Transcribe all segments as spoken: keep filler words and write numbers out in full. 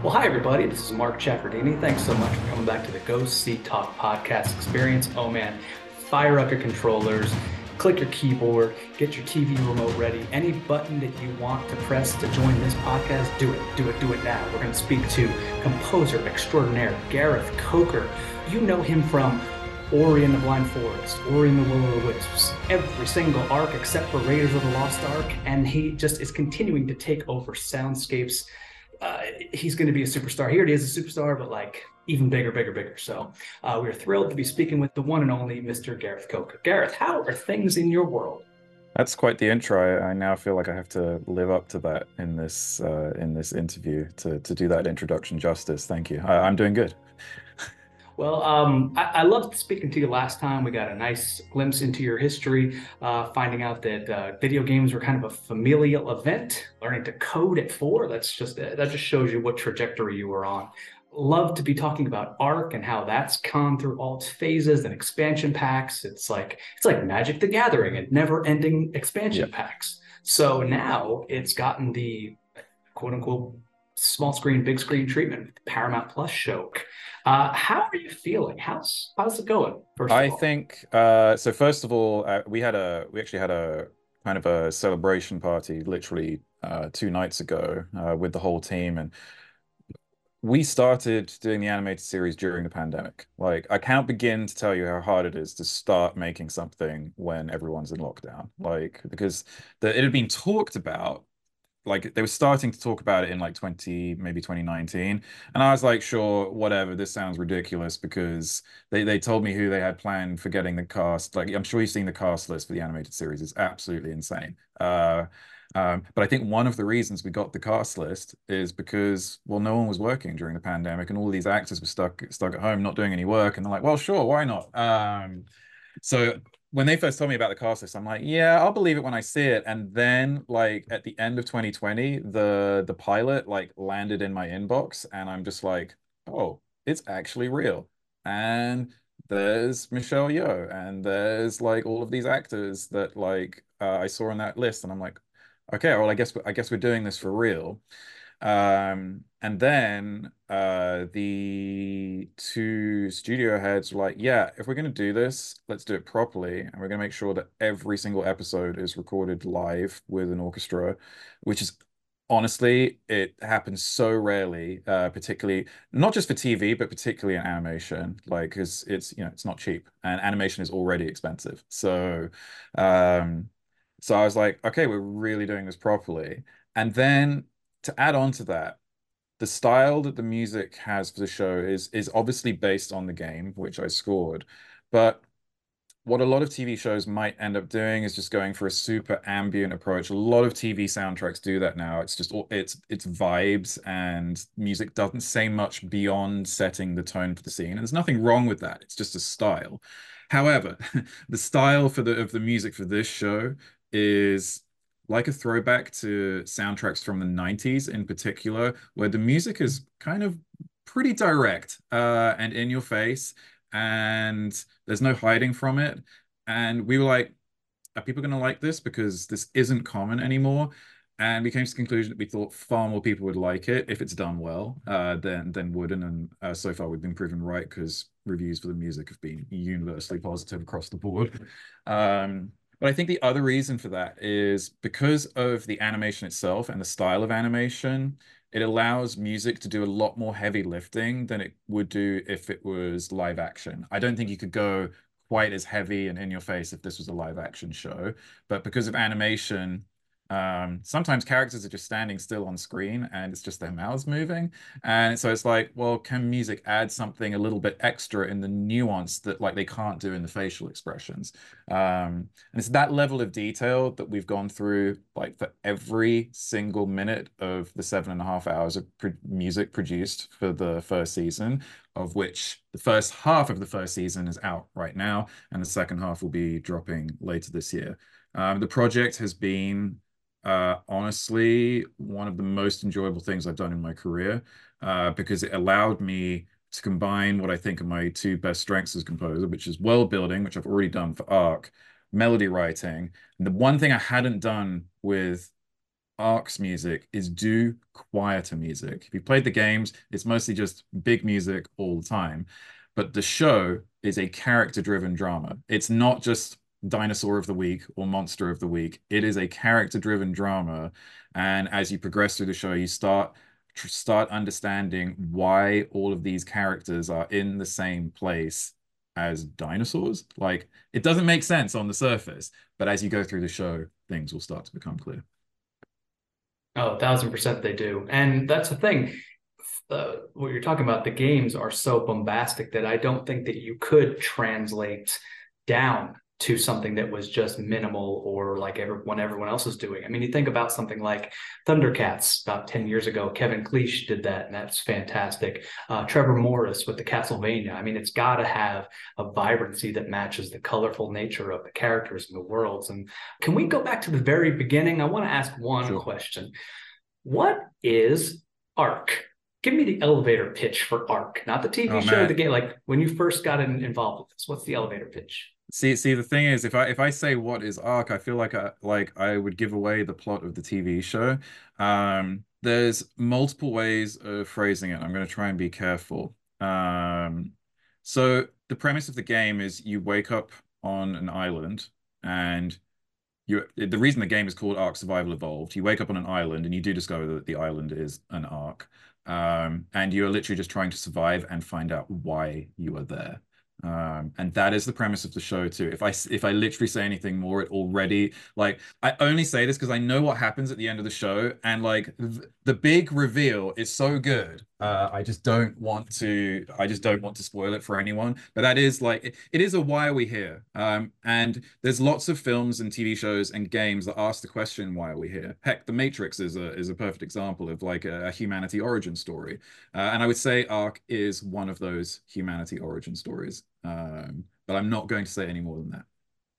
Well, hi, everybody. This is Mark Chaffardini. Thanks so much for coming back to the Go See Talk podcast experience. Oh, man, fire up your controllers, click your keyboard, get your T V remote ready. Any button that you want to press to join this podcast, do it. Do it. Do it now. We're going to speak to composer extraordinaire Gareth Coker. You know him from Ori and the Blind Forest, Ori and the Will of the Wisps, every single arc except for Raiders of the Lost Ark, and he just is continuing to take over soundscapes. Uh, he's going to be a superstar. He already is a superstar, but like even bigger, bigger, bigger. So uh, we're thrilled to be speaking with the one and only Mister Gareth Coker. Gareth, how are things in your world? That's quite the intro. I, I now feel like I have to live up to that in this uh, in this interview to to do that introduction justice. Thank you. I, I'm doing good. Well, um, I, I loved speaking to you last time. We got a nice glimpse into your history, uh, finding out that uh, video games were kind of a familial event. Learning to code at four, that's just that just shows you what trajectory you were on. Love to be talking about Arc and how that's gone through all its phases and expansion packs. It's like it's like Magic the Gathering and never-ending Yeah. expansion packs. So now it's gotten the quote unquote small screen, big screen treatment with the Paramount Plus show. Uh, how are you feeling? How's how's it going? First of I all, think uh, so. First of all, uh, we had a we actually had a kind of a celebration party literally uh, two nights ago uh, with the whole team, and we started doing the animated series during the pandemic. Like, I can't begin to tell you how hard it is to start making something when everyone's in lockdown. Like, because the, it had been talked about, like they were starting to talk about it in like twenty, maybe twenty nineteen. And I was like, sure, whatever, this sounds ridiculous because they, they told me who they had planned for getting the cast. Like, I'm sure you've seen the cast list for the animated series. It's absolutely insane. Uh, um, but I think one of the reasons we got the cast list is because, well, no one was working during the pandemic and all these actors were stuck stuck at home, not doing any work. And they're like, well, sure, why not? Um, so when they first told me about the cast list, I'm like, yeah, I'll believe it when I see it. And then like at the end of twenty twenty, the the pilot like landed in my inbox and I'm just like, oh, it's actually real. And there's Michelle Yeoh and there's like all of these actors that like uh, I saw on that list and I'm like, okay, well, I guess I guess we're doing this for real. Um, and then uh, the two studio heads were like, yeah, if we're going to do this, let's do it properly. And we're going to make sure that every single episode is recorded live with an orchestra, which is honestly, it happens so rarely, uh, particularly not just for T V, but particularly in animation, like, because it's, you know, it's not cheap and animation is already expensive. So, um, so I was like, okay, we're really doing this properly. And then to add on to that, the style that the music has for the show is is obviously based on the game, which I scored. But what a lot of T V shows might end up doing is just going for a super ambient approach. A lot of T V soundtracks do that now. It's just it's it's vibes and music doesn't say much beyond setting the tone for the scene. And there's nothing wrong with that. It's just a style. However, the style for the of the music for this show is like a throwback to soundtracks from the nineties in particular, where the music is kind of pretty direct uh, and in your face, and there's no hiding from it. And we were like, are people going to like this? Because this isn't common anymore. And we came to the conclusion that we thought far more people would like it if it's done well uh, than than wouldn't. And uh, so far, we've been proven right because reviews for the music have been universally positive across the board. Um, but I think the other reason for that is because of the animation itself and the style of animation, it allows music to do a lot more heavy lifting than it would do if it was live action. I don't think you could go quite as heavy and in your face if this was a live action show. But because of animation, um, sometimes characters are just standing still on screen and it's just their mouths moving. And so it's like, well, can music add something a little bit extra in the nuance that like they can't do in the facial expressions? Um, and it's that level of detail that we've gone through like for every single minute of the seven and a half hours of pro music produced for the first season, of which the first half of the first season is out right now, and the second half will be dropping later this year. Um, the project has been uh, honestly one of the most enjoyable things I've done in my career uh, because it allowed me to combine what I think are my two best strengths as a composer, which is world building, which I've already done for Arc, melody writing. And the one thing I hadn't done with Ark's music is do quieter music. If you played the games, it's mostly just big music all the time. But the show is a character-driven drama. It's not just Dinosaur of the Week or Monster of the Week. It is a character-driven drama. And as you progress through the show, you start start understanding why all of these characters are in the same place as dinosaurs. Like, it doesn't make sense on the surface, but as you go through the show, things will start to become clear. Oh, a thousand percent they do. And that's the thing. Uh, what you're talking about, the games are so bombastic that I don't think that you could translate down to something that was just minimal or like everyone everyone else is doing. I mean, you think about something like Thundercats about ten years ago. Kevin Cleach did that, and that's fantastic. Uh, Trevor Morris with the Castlevania. I mean, it's got to have a vibrancy that matches the colorful nature of the characters and the worlds. And can we go back to the very beginning? I want to ask one Sure. question. What is Ark? Give me the elevator pitch for Ark, not the T V Oh show, the man. game. Like when you first got in, involved with this, what's the elevator pitch? See, see, the thing is, if I if I say what is Ark, I feel like I like I would give away the plot of the T V show. Um, there's multiple ways of phrasing it. I'm going to try and be careful. Um, so the premise of the game is you wake up on an island, and you the reason the game is called Ark Survival Evolved, you wake up on an island and you do discover that the island is an Ark. Um, and you're literally just trying to survive and find out why you are there. Um, and that is the premise of the show too. If I if I literally say anything more, it already like I only say this because I know what happens at the end of the show, and like th the big reveal is so good. Uh, I just don't want to. I just don't want to spoil it for anyone. But that is like it, it is a why are we here? Um, and there's lots of films and T V shows and games that ask the question why are we here? Heck, The Matrix is a is a perfect example of like a, a humanity origin story. Uh, and I would say Ark is one of those humanity origin stories. Um, but I'm not going to say any more than that.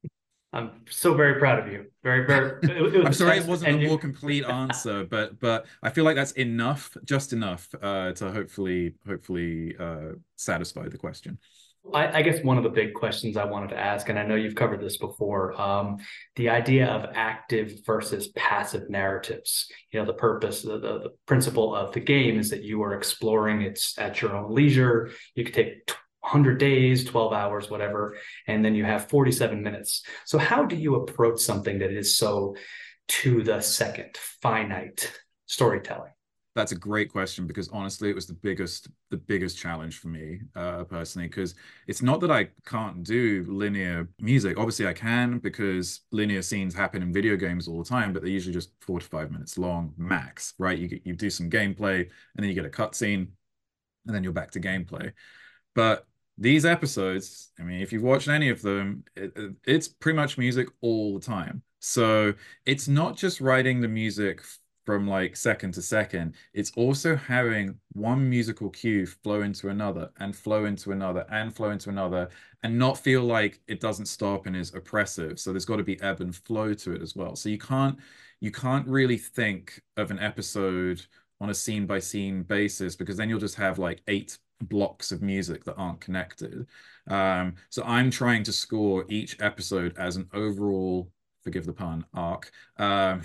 I'm so very proud of you. Very, very. It, it I'm was a sorry it test, wasn't a and more you. complete answer, but but I feel like that's enough, just enough, uh, to hopefully hopefully uh, satisfy the question. I, I guess one of the big questions I wanted to ask, and I know you've covered this before, um, the idea of active versus passive narratives. You know, the purpose, the, the, the principle of the game is that you are exploring. It's at your own leisure. You could take one hundred days, twelve hours, whatever, and then you have forty-seven minutes. So how do you approach something that is so to the second, finite storytelling? That's a great question because honestly, it was the biggest the biggest challenge for me uh, personally. Because it's not that I can't do linear music. Obviously, I can because linear scenes happen in video games all the time, but they're usually just four to five minutes long max, right? You get, you do some gameplay, and then you get a cutscene, and then you're back to gameplay. But these episodes, I mean, if you've watched any of them, it, it's pretty much music all the time. So it's not just writing the music from like second to second, it's also having one musical cue flow into another and flow into another and flow into another and not feel like it doesn't stop and is oppressive. So there's got to be ebb and flow to it as well. So you can't you can't really think of an episode on a scene by scene basis because then you'll just have like eight blocks of music that aren't connected. Um, so I'm trying to score each episode as an overall, forgive the pun, arc. Um,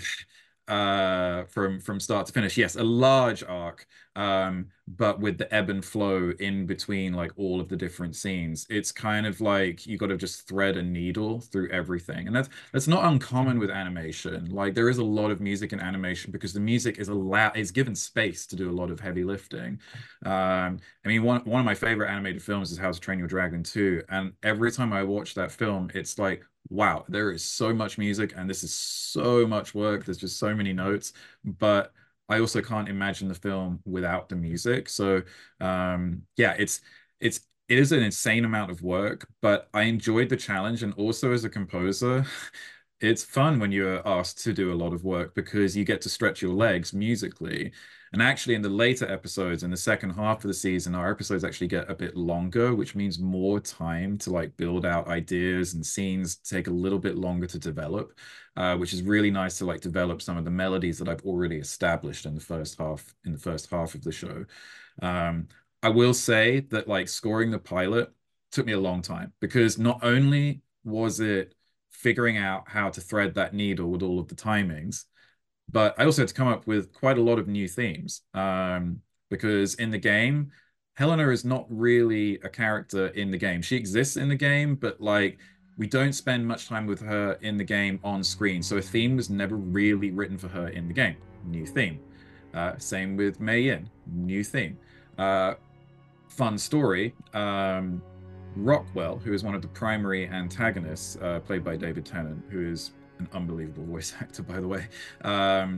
uh from from start to finish, yes, a large arc, um but with the ebb and flow in between like all of the different scenes. It's kind of like you got to just thread a needle through everything, and that's that's not uncommon with animation. Like there is a lot of music in animation because the music is allowed is given space to do a lot of heavy lifting. um I mean, one one of my favorite animated films is How to Train Your Dragon two, and every time I watch that film it's like, wow, there is so much music and this is so much work. There's just so many notes, but I also can't imagine the film without the music. So, um, yeah, it's it's it is an insane amount of work, but I enjoyed the challenge. And also as a composer, it's fun when you're asked to do a lot of work because you get to stretch your legs musically. And actually, in the later episodes, in the second half of the season, our episodes actually get a bit longer, which means more time to like build out ideas, and scenes take a little bit longer to develop, uh, which is really nice to like develop some of the melodies that I've already established in the first half in the first half of the show. Um, I will say that like scoring the pilot took me a long time because not only was it figuring out how to thread that needle with all of the timings, but I also had to come up with quite a lot of new themes. Um, because in the game, Helena is not really a character in the game. She exists in the game, but like we don't spend much time with her in the game on screen. So a theme was never really written for her in the game. New theme. Uh, same with Mei Yin, new theme. Uh, fun story. Um, Rockwell, who is one of the primary antagonists, uh, played by David Tennant, who is an unbelievable voice actor, by the way. Um,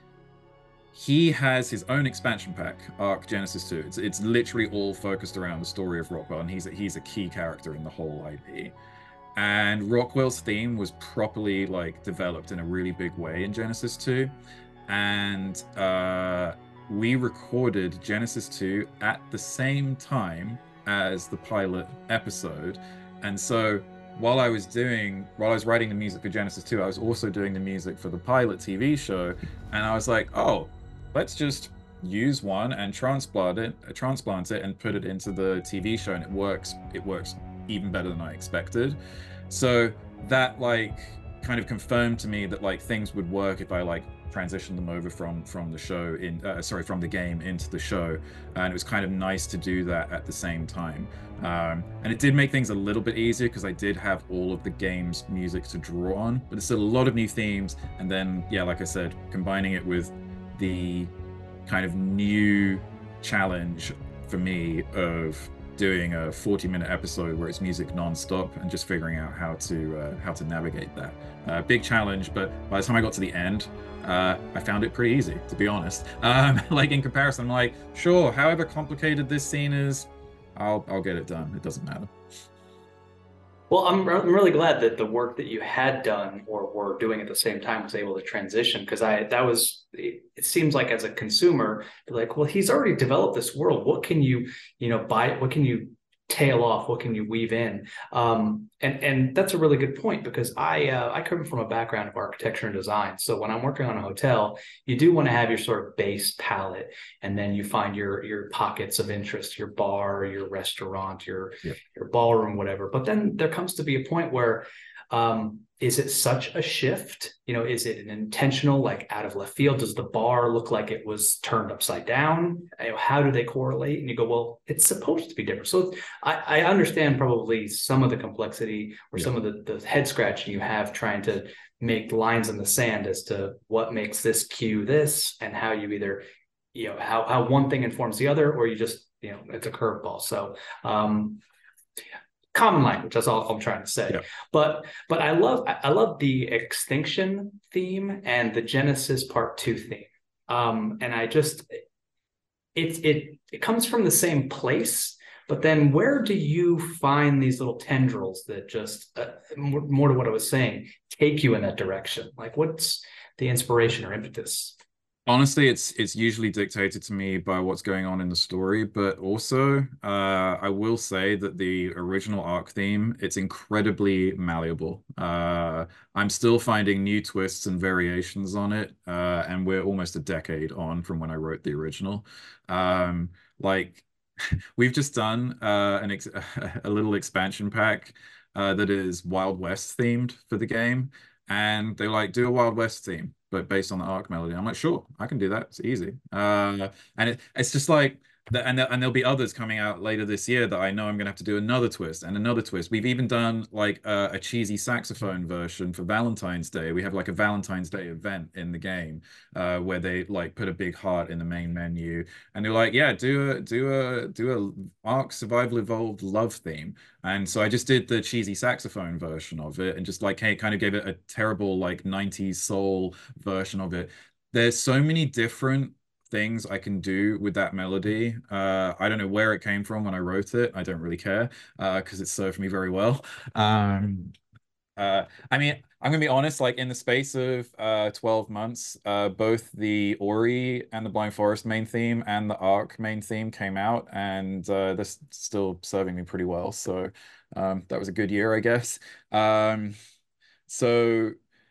he has his own expansion pack, Arc Genesis two. It's it's literally all focused around the story of Rockwell, and he's a, he's a key character in the whole I P. And Rockwell's theme was properly like developed in a really big way in Genesis two. And uh, we recorded Genesis two at the same time as the pilot episode. And so while I was doing, while I was writing the music for Genesis two, I was also doing the music for the pilot T V show. And I was like, oh, let's just use one and transplant it, uh, transplant it and put it into the T V show. And it works, it works even better than I expected. So that like kind of confirmed to me that like things would work if I like transitioned them over from from the show in uh, sorry from the game into the show, and it was kind of nice to do that at the same time. Um, and it did make things a little bit easier because I did have all of the game's music to draw on, but it's still a lot of new themes. And then yeah, like I said, combining it with the kind of new challenge for me of doing a forty minute episode where it's music non-stop and just figuring out how to uh, how to navigate that. Uh, big challenge, but by the time I got to the end, uh, I found it pretty easy, to be honest. Um, like in comparison, I'm like, sure, however complicated this scene is, I'll I'll get it done. It doesn't matter. Well, I'm, I'm really glad that the work that you had done or were doing at the same time was able to transition, because I that was it, it seems like as a consumer, you're like, well, he's already developed this world. What can you, you know, buy? What can you tail off? What can you weave in? Um, and and that's a really good point, because I uh, I come from a background of architecture and design. So when I'm working on a hotel, you do want to have your sort of base palette, and then you find your your pockets of interest, your bar, your restaurant, your Yeah. your ballroom, whatever. But then there comes to be a point where um, is it such a shift? You know, is it an intentional, like out of left field? Does the bar look like it was turned upside down? You know, how do they correlate? And you go, well, it's supposed to be different. So I, I understand probably some of the complexity or Yeah. some of the, the head scratching you have trying to make lines in the sand as to what makes this cue this, and how you either, you know, how, how one thing informs the other, or you just, you know, it's a curveball. So um, common language, that's all I'm trying to say. Yeah. but but i love i love the extinction theme and the Genesis part two theme. Um and I just it it it comes from the same place, but then where do you find these little tendrils that just uh, more, more to what I was saying, take you in that direction? Like, what's the inspiration or impetus? Honestly, it's it's usually dictated to me by what's going on in the story, but also uh, I will say that the original arc theme, it's incredibly malleable. Uh, I'm still finding new twists and variations on it, uh, and we're almost a decade on from when I wrote the original. Um, like we've just done uh, an ex a little expansion pack uh, that is Wild West themed for the game, and they like do a Wild West theme, but based on the Arc melody. I'm like, sure, I can do that. It's easy. Uh, and it, it's just like that, and there, and there'll be others coming out later this year that I know I'm gonna have to do another twist and another twist. We've even done like a, a cheesy saxophone version for Valentine's Day. We have like a Valentine's Day event in the game uh, where they like put a big heart in the main menu, and they're like, yeah, do a do a do a Arc Survival Evolved love theme. And so I just did the cheesy saxophone version of it and just like hey, kind of gave it a terrible like nineties soul version of it. There's so many different things I can do with that melody. Uh, I don't know where it came from when I wrote it. I don't really care uh, because it served me very well. Um, uh, I mean, I'm gonna be honest, like in the space of uh twelve months, uh both the Ori and the Blind Forest main theme and the Arc main theme came out, and uh they're still serving me pretty well. So um that was a good year, I guess. Um so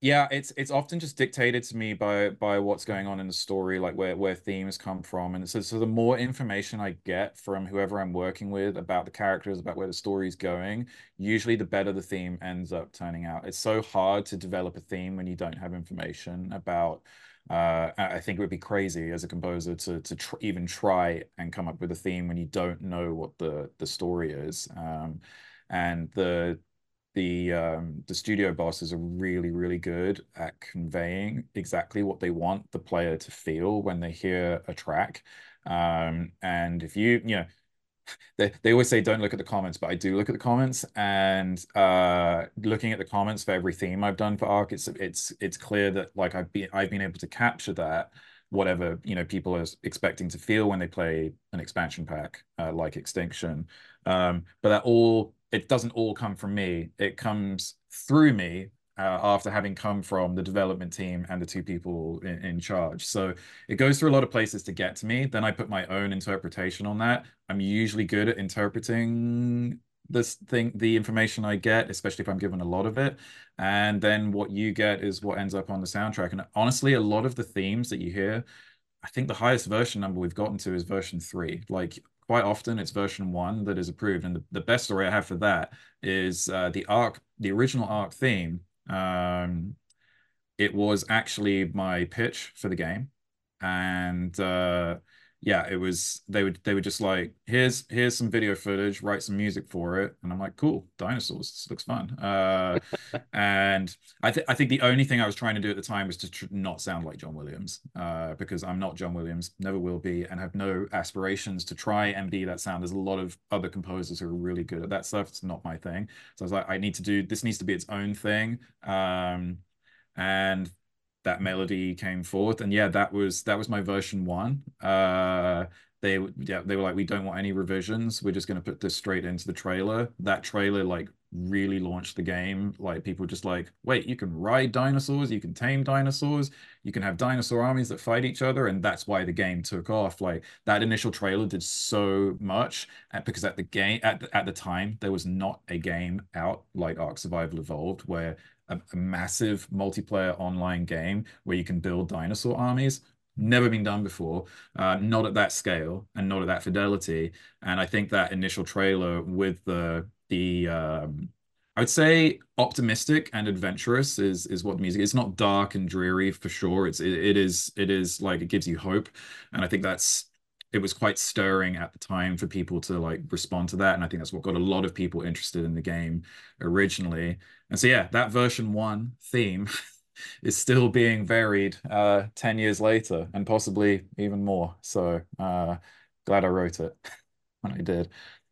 Yeah, it's it's often just dictated to me by by what's going on in the story, like where where themes come from. And so so the more information I get from whoever I'm working with about the characters, about where the story's going, usually the better the theme ends up turning out. It's so hard to develop a theme when you don't have information about uh I I think it would be crazy as a composer to to tr even try and come up with a theme when you don't know what the the story is. Um and the the um the studio bosses are really really good at conveying exactly what they want the player to feel when they hear a track. Um and if you you know they, they always say don't look at the comments, but I do look at the comments, and uh looking at the comments for every theme I've done for Arc, it's it's it's clear that like I've been I've been able to capture that whatever you know people are expecting to feel when they play an expansion pack uh, like Extinction. Um, but that all it doesn't all come from me. It comes through me uh, after having come from the development team and the two people in, in charge. So it goes through a lot of places to get to me. Then I put my own interpretation on that. I'm usually good at interpreting this thing, the information I get, especially if I'm given a lot of it. And then what you get is what ends up on the soundtrack. And honestly, a lot of the themes that you hear, I think the highest version number we've gotten to is version three. Like quite often it's version one that is approved. And the, the best story I have for that is uh, the arc, the original arc theme. Um, it was actually my pitch for the game, and uh yeah, it was they would they were just like, here's here's some video footage, write some music for it. And I'm like, cool, dinosaurs, this looks fun. uh and i think I think the only thing I was trying to do at the time was to tr not sound like John Williams, uh because I'm not John Williams, never will be, and have no aspirations to try and be that sound. There's a lot of other composers who are really good at that stuff. It's not my thing. So I was like, I need to do this, needs to be its own thing. um and that melody came forth, and yeah, that was that was my version one. uh they yeah they were like, we don't want any revisions, we're just going to put this straight into the trailer. That trailer like really launched the game. Like people just like, wait, you can ride dinosaurs, you can tame dinosaurs, you can have dinosaur armies that fight each other. And that's why the game took off. Like that initial trailer did so much, because at the game at the, at the time there was not a game out like Ark Survival Evolved, where a, a massive multiplayer online game where you can build dinosaur armies. Never been done before, uh, not at that scale and not at that fidelity. And I think that initial trailer with the the um, I would say optimistic and adventurous is is what the music is. It's not dark and dreary for sure. It's it, it is it is like it gives you hope, and I think that's it was quite stirring at the time for people to like respond to that. And I think that's what got a lot of people interested in the game originally. And so yeah, that version one theme is still being varied uh ten years later, and possibly even more. So uh glad I wrote it when I did.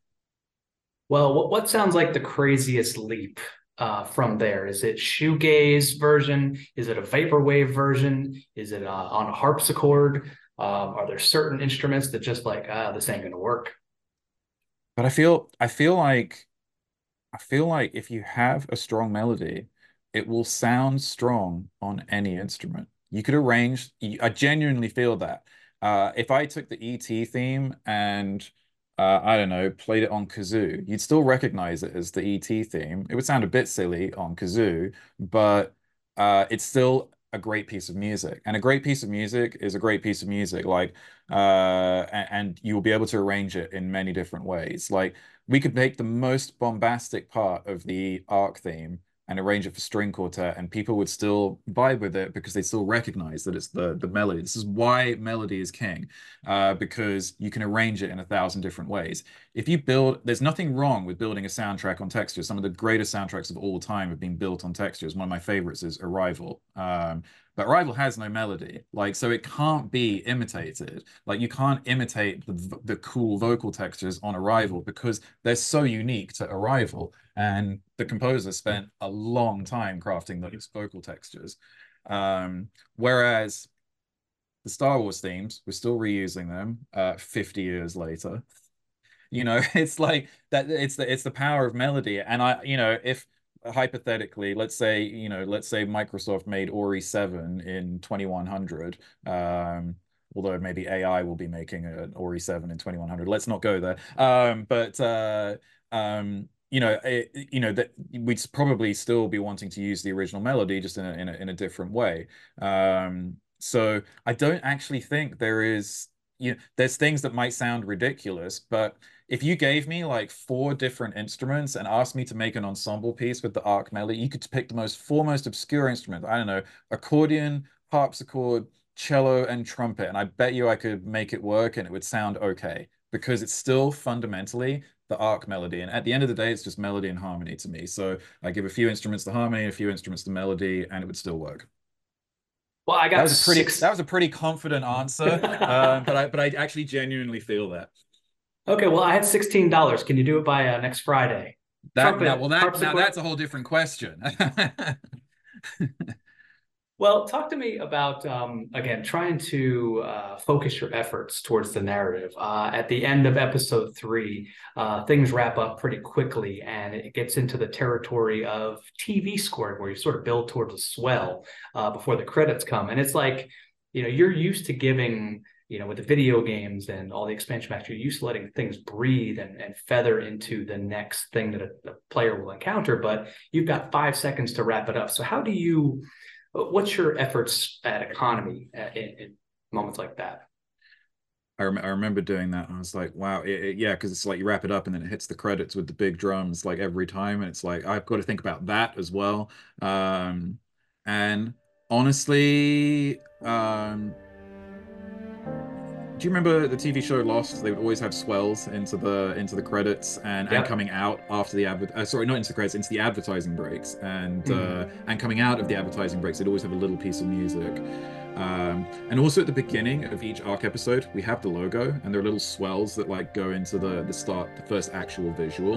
Well, what, what sounds like the craziest leap uh, from there? Is it shoegaze version? Is it a vaporwave version? Is it uh, on a harpsichord? Um, are there certain instruments that just like, ah, this ain't gonna work? But I feel I feel like I feel like if you have a strong melody, it will sound strong on any instrument. You could arrange, I genuinely feel that. Uh, if I took the E T theme and uh, I don't know, played it on kazoo, you'd still recognize it as the E T theme. It would sound a bit silly on kazoo, but uh, it's still a great piece of music. And a great piece of music is a great piece of music. Like, uh, and, and you will be able to arrange it in many different ways. Like, we could make the most bombastic part of the arc theme and arrange it for string quartet, and people would still vibe with it because they still recognize that it's the the melody. This is why melody is king, uh, because you can arrange it in a thousand different ways. If you build, there's nothing wrong with building a soundtrack on textures. Some of the greatest soundtracks of all time have been built on textures. One of my favorites is Arrival. Um, but Arrival has no melody, like, so it can't be imitated. Like you can't imitate the the cool vocal textures on Arrival because they're so unique to Arrival. And the composer spent a long time crafting those vocal textures. Um, whereas the Star Wars themes, we're still reusing them uh, fifty years later. You know, it's like that, it's the it's the power of melody. And I, you know, if hypothetically, let's say, you know, let's say Microsoft made Ori seven in twenty-one hundred, um, although maybe A I will be making an Ori seven in twenty-one hundred. Let's not go there. Um, but uh, um, you know, it, you know that we'd probably still be wanting to use the original melody just in a in a, in a different way. Um, so I don't actually think there is, you know, there's things that might sound ridiculous, but if you gave me like four different instruments and asked me to make an ensemble piece with the Arc melody, you could pick the most foremost obscure instrument. I don't know, accordion, harpsichord, cello, and trumpet, and I bet you I could make it work and it would sound okay because it's still fundamentally the arc melody. And at the end of the day, it's just melody and harmony to me. So I give a few instruments to harmony, a few instruments to melody, and it would still work. Well, I That got was a pretty six. that was a pretty confident answer, um, but I but I actually genuinely feel that. Okay, well, I had sixteen dollars. Can you do it by uh, next Friday? That now Trumpet, well that now harpsichord. that's a whole different question. Well, talk to me about, um, again, trying to uh, focus your efforts towards the narrative. Uh, at the end of episode three, uh, things wrap up pretty quickly and it gets into the territory of T V scoring, where you sort of build towards a swell uh, before the credits come. And it's like, you know, you're used to giving, you know, with the video games and all the expansion packs, you're used to letting things breathe and, and feather into the next thing that a, a player will encounter, but you've got five seconds to wrap it up. So how do you what's your efforts at economy in, in moments like that? I, rem I remember doing that. And I was like, wow, it, it, yeah, because it's like you wrap it up and then it hits the credits with the big drums like every time, and it's like I've got to think about that as well. Um, and honestly, um, do you remember the T V show Lost? They would always have swells into the into the credits and and Yep. coming out after the advert. Uh, sorry, not into the credits, into the advertising breaks, and uh, Mm-hmm. and coming out of the advertising breaks, they'd always have a little piece of music. Um, and also at the beginning of each arc episode, we have the logo, and there are little swells that like go into the the start, the first actual visual.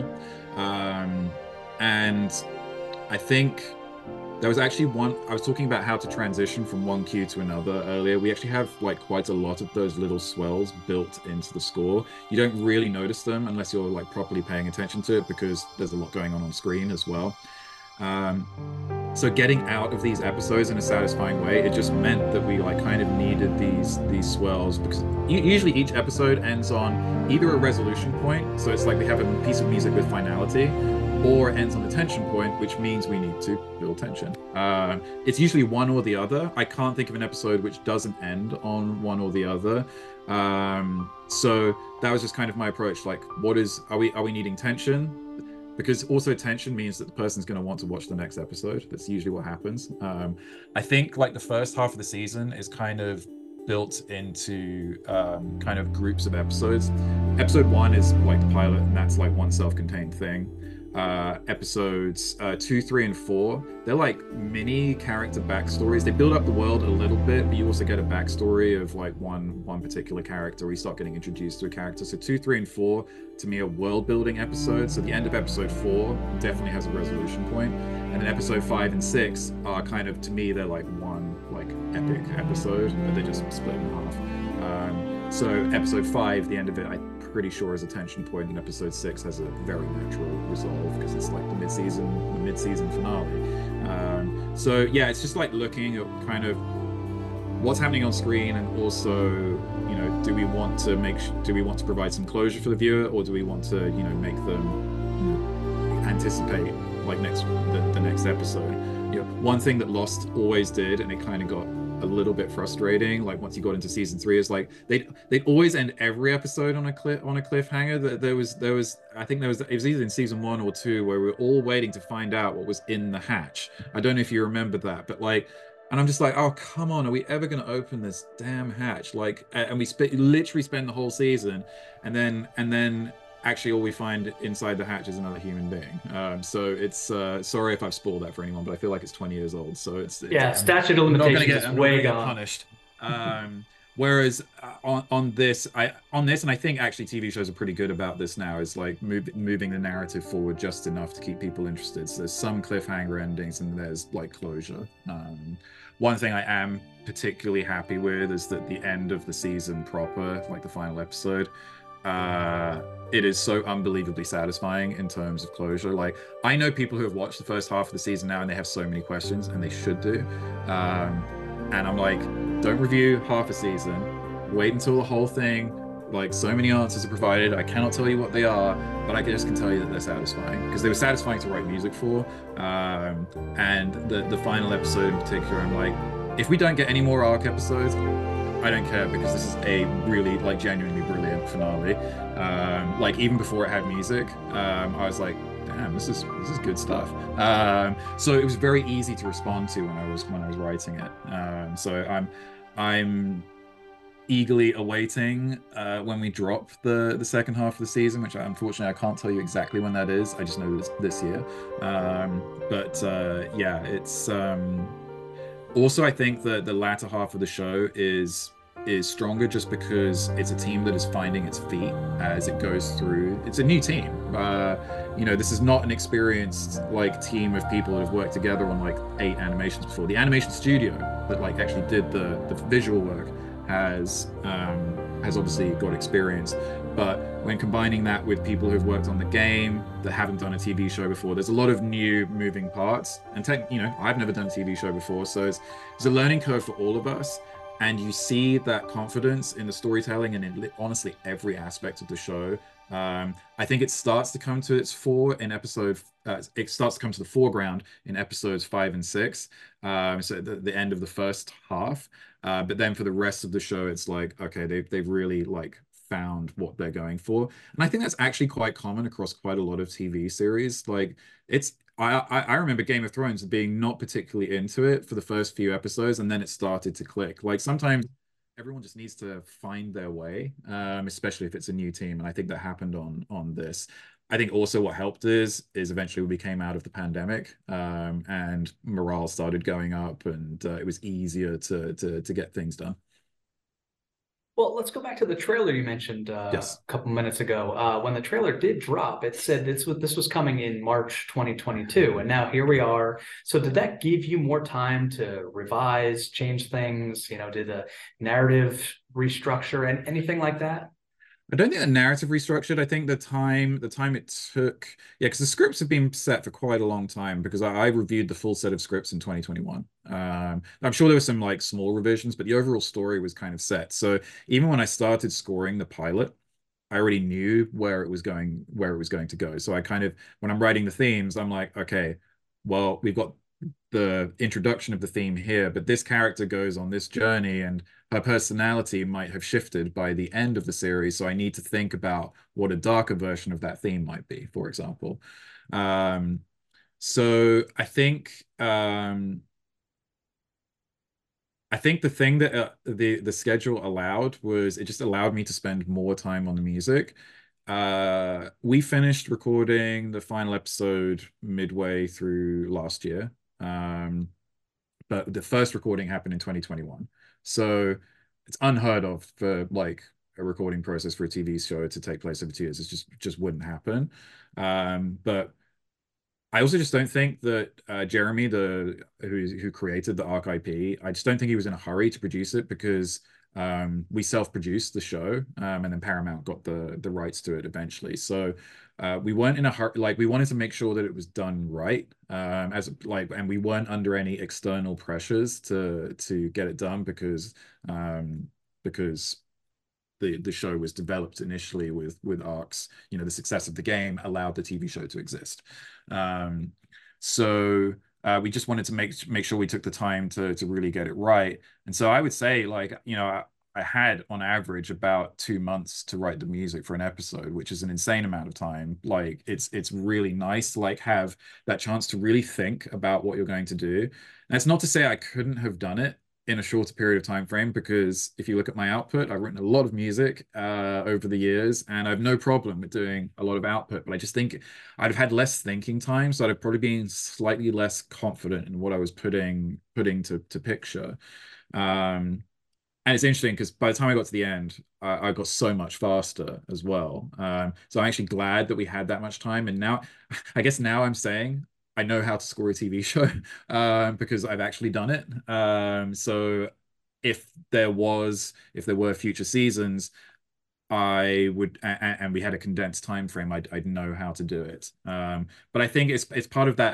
Um, and I think there was actually one, I was talking about how to transition from one cue to another earlier. We actually have like quite a lot of those little swells built into the score. You don't really notice them unless you're like properly paying attention to it because there's a lot going on on screen as well. Um, so getting out of these episodes in a satisfying way, it just meant that we like kind of needed these these swells because usually each episode ends on either a resolution point, so it's like we have a piece of music with finality, or ends on a tension point, which means we need to build tension. Uh, it's usually one or the other. I can't think of an episode which doesn't end on one or the other. Um, so that was just kind of my approach. Like, what is, are we, are we needing tension? Because also tension means that the person's going to want to watch the next episode. That's usually what happens. Um, I think like the first half of the season is kind of built into um, kind of groups of episodes. Episode one is like the pilot, and that's like one self-contained thing. Uh, episodes uh, two, three, and four, they're like mini character backstories. They build up the world a little bit, but you also get a backstory of like one one particular character, where you start getting introduced to a character. So two, three, and four to me are world building episodes. So the end of episode four definitely has a resolution point, and then episode five and six are kind of, to me, they're like one like epic episode, but they're just split in half. Um, so episode five, the end of it, I pretty sure is a tension point, and episode six has a very natural resolve because it's like the mid-season the mid-season finale. Um, so yeah, it's just like looking at kind of what's happening on screen, and also, you know, do we want to make do we want to provide some closure for the viewer, or do we want to, you know, make them, you know, anticipate like next the, the next episode. You know, one thing that Lost always did, and it kind of got a little bit frustrating, like once you got into season three, is like they'd they'd always end every episode on a cliff on a cliffhanger. That there was there was I think there was it was either in season one or two where we were all waiting to find out what was in the hatch. I don't know if you remember that, but like, and I'm just like, oh come on, are we ever going to open this damn hatch? Like, and we sp literally spend the whole season, and then and then actually all we find inside the hatch is another human being. Um, so it's uh, sorry if I've spoiled that for anyone, but I feel like it's twenty years old, so it's, it's Yeah, I'm, statute of I'm not gonna limitations get is I'm not gonna way get gone. punished. Um, whereas uh, on on this, I on this, and I think actually T V shows are pretty good about this now, is like move, moving the narrative forward just enough to keep people interested. So there's some cliffhanger endings, and there's like closure. Um, one thing I am particularly happy with is that the end of the season proper, like the final episode, uh it is so unbelievably satisfying in terms of closure. Like, I know people who have watched the first half of the season now and they have so many questions, and they should do. Um, and I'm like, don't review half a season. Wait until the whole thing Like so many answers are provided. I cannot tell you what they are, but I just can tell you that they're satisfying because they were satisfying to write music for. Um, and the the final episode in particular, I'm like, if we don't get any more arc episodes, I don't care because this is a really like genuinely brilliant finale. Um, like even before it had music, um, I was like, damn, this is this is good stuff. Um, so it was very easy to respond to when I was when I was writing it. Um, so I'm I'm eagerly awaiting uh, when we drop the the second half of the season, which I, unfortunately I can't tell you exactly when that is. I just know that it's this year. Um, but uh, yeah, it's um, also I think that the latter half of the show is is stronger just because it's a team that is finding its feet as it goes through. It's a new team. Uh, you know, this is not an experienced like team of people that have worked together on like eight animations before. The animation studio that like actually did the the visual work has um, has obviously got experience, but when combining that with people who've worked on the game that haven't done a T V show before, there's a lot of new moving parts. And tech, you know, I've never done a T V show before, so it's, it's a learning curve for all of us. And you see that confidence in the storytelling and in honestly every aspect of the show. Um, I think it starts to come to its fore in episode. Uh, it starts to come to the foreground in episodes five and six. Um, so the, the end of the first half. Uh, but then for the rest of the show, it's like, okay, they've they've really like found what they're going for. And I think that's actually quite common across quite a lot of T V series. Like it's I, I I remember Game of Thrones being not particularly into it for the first few episodes, and then it started to click. Like sometimes everyone just needs to find their way, um, especially if it's a new team. And I think that happened on on this. I think also what helped is is eventually we came out of the pandemic, um, and morale started going up, and uh, it was easier to to to get things done. Well, let's go back to the trailer you mentioned uh, Yes. a couple minutes ago. Uh, when the trailer did drop, it said this was this was coming in March twenty twenty-two, and now here we are. So, did that give you more time to revise, change things? You know, did the narrative restructure and anything like that? I don't think the narrative restructured. I think the time the time it took, yeah, because the scripts have been set for quite a long time. Because I, I reviewed the full set of scripts in twenty twenty-one. Um, I'm sure there were some like small revisions, but the overall story was kind of set. So even when I started scoring the pilot, I already knew where it was going, where it was going to go. So I kind of, when I'm writing the themes, I'm like, okay, well, we've got the introduction of the theme here, but this character goes on this journey and her personality might have shifted by the end of the series. So I need to think about what a darker version of that theme might be, for example. Um, so I think um, I think the thing that uh, the the schedule allowed was it just allowed me to spend more time on the music. Uh, we finished recording the final episode midway through last year. Um, but the first recording happened in twenty twenty-one. So it's unheard of for like a recording process for a T V show to take place over two years. It just just wouldn't happen. Um, but I also just don't think that uh, Jeremy, the who who created the Arc I P, I just don't think he was in a hurry to produce it because um, we self-produced the show, um, and then Paramount got the the rights to it eventually. So uh, we weren't in a hurry. Like we wanted to make sure that it was done right, um, as like, and we weren't under any external pressures to to get it done because um, because the the show was developed initially with with arcs. You know, the success of the game allowed the T V show to exist. Um, so uh, we just wanted to make make sure we took the time to to really get it right. And so I would say, like, you know, I, I had on average about two months to write the music for an episode, which is an insane amount of time. Like, it's it's really nice to like have that chance to really think about what you're going to do. And that's not to say I couldn't have done it in a shorter period of time frame because if you look at my output, I've written a lot of music uh, over the years and I have no problem with doing a lot of output, but I just think I'd have had less thinking time, so I'd have probably been slightly less confident in what I was putting putting to to picture. Um, and it's interesting because by the time I got to the end, I, I got so much faster as well. Um, so I'm actually glad that we had that much time. And now, I guess now I'm saying I know how to score a T V show um, because I've actually done it. Um, so if there was, if there were future seasons, I would, and, and we had a condensed time frame, I'd, I'd know how to do it. Um, but I think it's it's part of that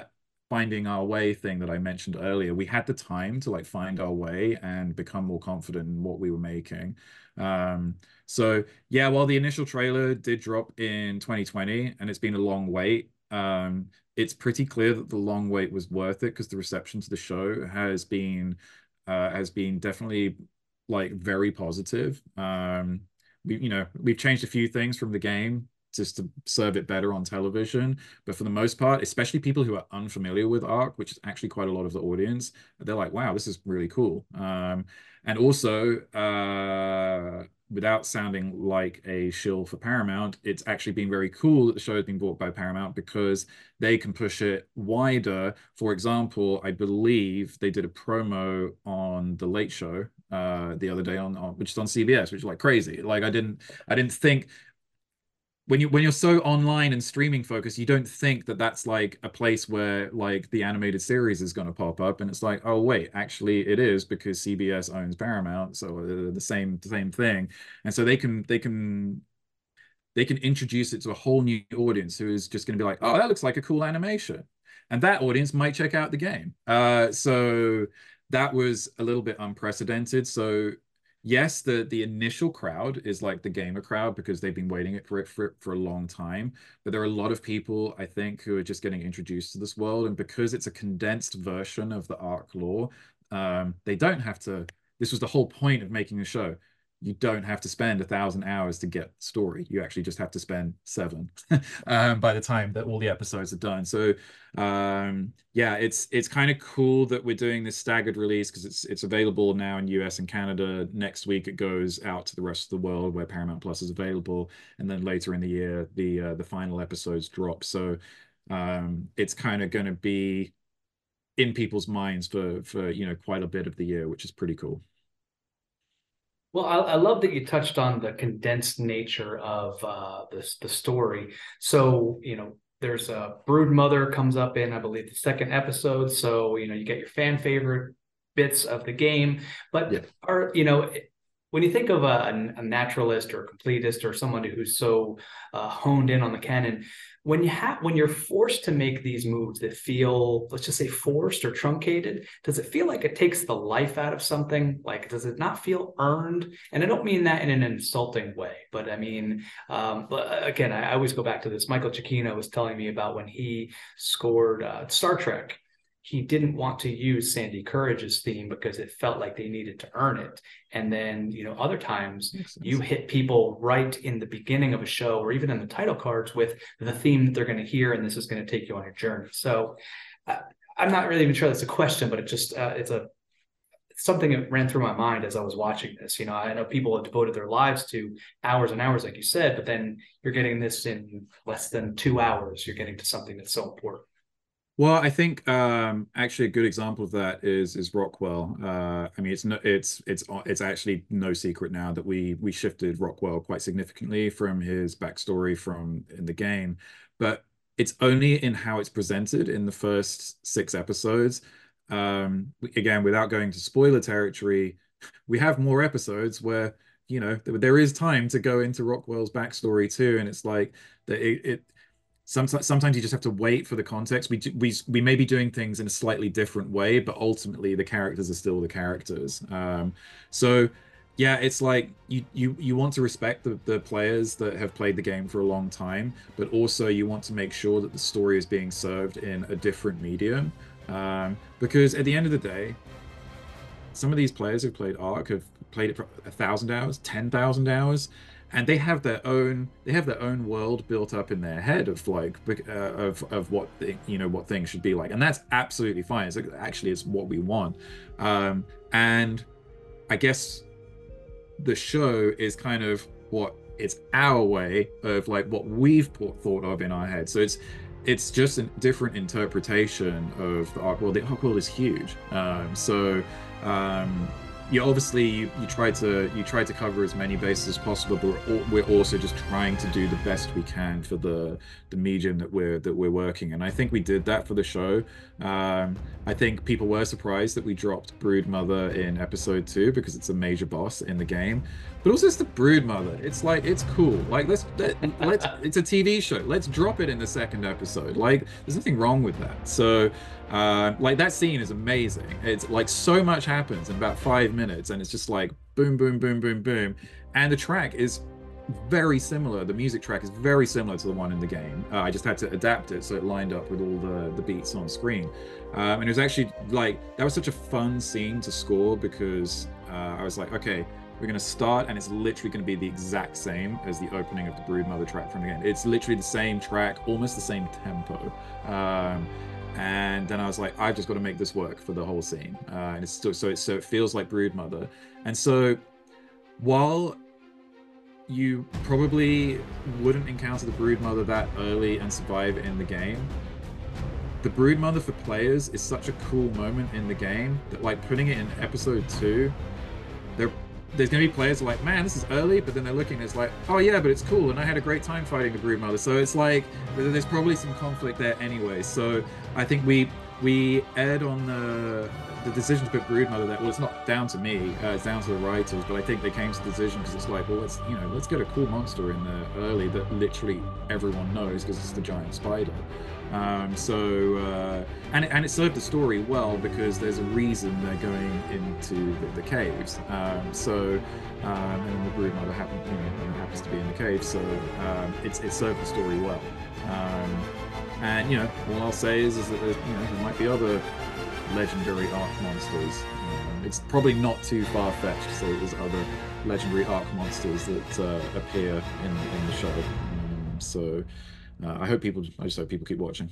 finding our way thing that I mentioned earlier. We had the time to like find our way and become more confident in what we were making. Um, so yeah, while the initial trailer did drop in twenty twenty and it's been a long wait, um, it's pretty clear that the long wait was worth it because the reception to the show has been uh, has been definitely like very positive. Um, we, you know, we've changed a few things from the game just to serve it better on television. But for the most part, especially people who are unfamiliar with Ark, which is actually quite a lot of the audience, they're like, wow, this is really cool. Um, and also, uh, without sounding like a shill for Paramount, it's actually been very cool that the show has been bought by Paramount because they can push it wider. For example, I believe they did a promo on The Late Show uh, the other day on, on which is on C B S, which is like crazy. Like I didn't I didn't think when you when you're so online and streaming focused, you don't think that that's like a place where like the animated series is going to pop up, and it's like, oh wait, actually it is because C B S owns Paramount, so uh, the same the same thing, and so they can they can they can introduce it to a whole new audience who is just going to be like, oh, that looks like a cool animation, and that audience might check out the game. Uh, so that was a little bit unprecedented. So yes, the the initial crowd is like the gamer crowd because they've been waiting it for it for, for a long time. But there are a lot of people, I think, who are just getting introduced to this world. And because it's a condensed version of the Ark lore, um, they don't have to. This was the whole point of making a show. You don't have to spend a thousand hours to get the story. You actually just have to spend seven um, by the time that all the episodes are done. So um, yeah, it's it's kind of cool that we're doing this staggered release because it's it's available now in U S and Canada. Next week it goes out to the rest of the world where Paramount Plus is available, and then later in the year the uh, the final episodes drop. So um, it's kind of going to be in people's minds for for you know quite a bit of the year, which is pretty cool. Well, I, I love that you touched on the condensed nature of uh, this the story. So, you know, there's a brood mother comes up in, I believe, the second episode. So, you know, you get your fan favorite bits of the game, but Yeah. are you know, when you think of a, a naturalist or a completist or someone who's so uh, honed in on the canon, when you have when you're forced to make these moves that feel, let's just say, forced or truncated, does it feel like it takes the life out of something? Like, does it not feel earned? And I don't mean that in an insulting way, but I mean, um, but again, I, I always go back to this. Michael Giacchino was telling me about when he scored uh, Star Trek. He didn't want to use Sandy Courage's theme because it felt like they needed to earn it. And then, you know, other times you hit people right in the beginning of a show or even in the title cards with the theme that they're going to hear, and this is going to take you on your journey. So uh, I'm not really even sure that's a question, but it just, uh, it's a, something that ran through my mind as I was watching this. You know, I know people have devoted their lives to hours and hours, like you said, but then you're getting this in less than two hours. You're getting to something that's so important. Well, I think um, actually a good example of that is is Rockwell. Uh, I mean, it's no, it's it's it's actually no secret now that we we shifted Rockwell quite significantly from his backstory from in the game, but it's only in how it's presented in the first six episodes. Um, again, without going to spoiler territory, we have more episodes where you know there is time to go into Rockwell's backstory too, and it's like that it, it sometimes sometimes you just have to wait for the context. We we we may be doing things in a slightly different way, but ultimately the characters are still the characters. Um, so yeah, it's like you you you want to respect the the players that have played the game for a long time, but also you want to make sure that the story is being served in a different medium. Um, because at the end of the day, some of these players who've played Ark have played it for a thousand hours, ten thousand hours, and they have their own they have their own world built up in their head of like uh, of of what the, you know what things should be like, and that's absolutely fine. It's like, actually it's what we want, um, and I guess the show is kind of what it's our way of like what we've thought of in our head. So it's it's just a different interpretation of the Ark world. The Ark world is huge, um, so. Um, you obviously you, you try to you try to cover as many bases as possible, but we're also just trying to do the best we can for the the medium that we're that we're working. And I think we did that for the show. Um, I think people were surprised that we dropped Brood Mother in episode two because it's a major boss in the game. But also it's the Brood Mother. It's like it's cool. Like let's let, let's it's a T V show. Let's drop it in the second episode. Like there's nothing wrong with that. So Uh, like that scene is amazing. It's like so much happens in about five minutes, and it's just like boom, boom, boom, boom, boom. And the track is very similar. The music track is very similar to the one in the game. Uh, I just had to adapt it so it lined up with all the the beats on screen. Um, and it was actually like that was such a fun scene to score because uh, I was like, okay, we're gonna start, and it's literally gonna be the exact same as the opening of the Broodmother track from the game. It's literally the same track, almost the same tempo. Um, and then I was like, I've just got to make this work for the whole scene. Uh, and it's still so it so it feels like Broodmother. And so while you probably wouldn't encounter the Broodmother that early and survive in the game, the Broodmother for players is such a cool moment in the game that like putting it in episode two, there there's gonna be players who are like, man, this is early, but then they're looking and it's like, oh yeah, but it's cool, and I had a great time fighting the Broodmother. So it's like there's probably some conflict there anyway. So I think we we aired on the the decision to put Broodmother there. Well, it's not down to me, uh, it's down to the writers, but I think they came to the decision because it's like, well, let's you know let's get a cool monster in there early that literally everyone knows because it's the giant spider. Um, so uh, and it, and it served the story well because there's a reason they're going into the, the caves. Um, so um, and the Broodmother happen, you know, happens to be in the cave, so um, it's it served the story well. Um, and you know, all I'll say is, is that you know there might be other legendary Ark monsters. Um, it's probably not too far fetched to say there's other legendary Ark monsters that uh, appear in in the show. Um, so. Uh, I hope people, I just hope people keep watching.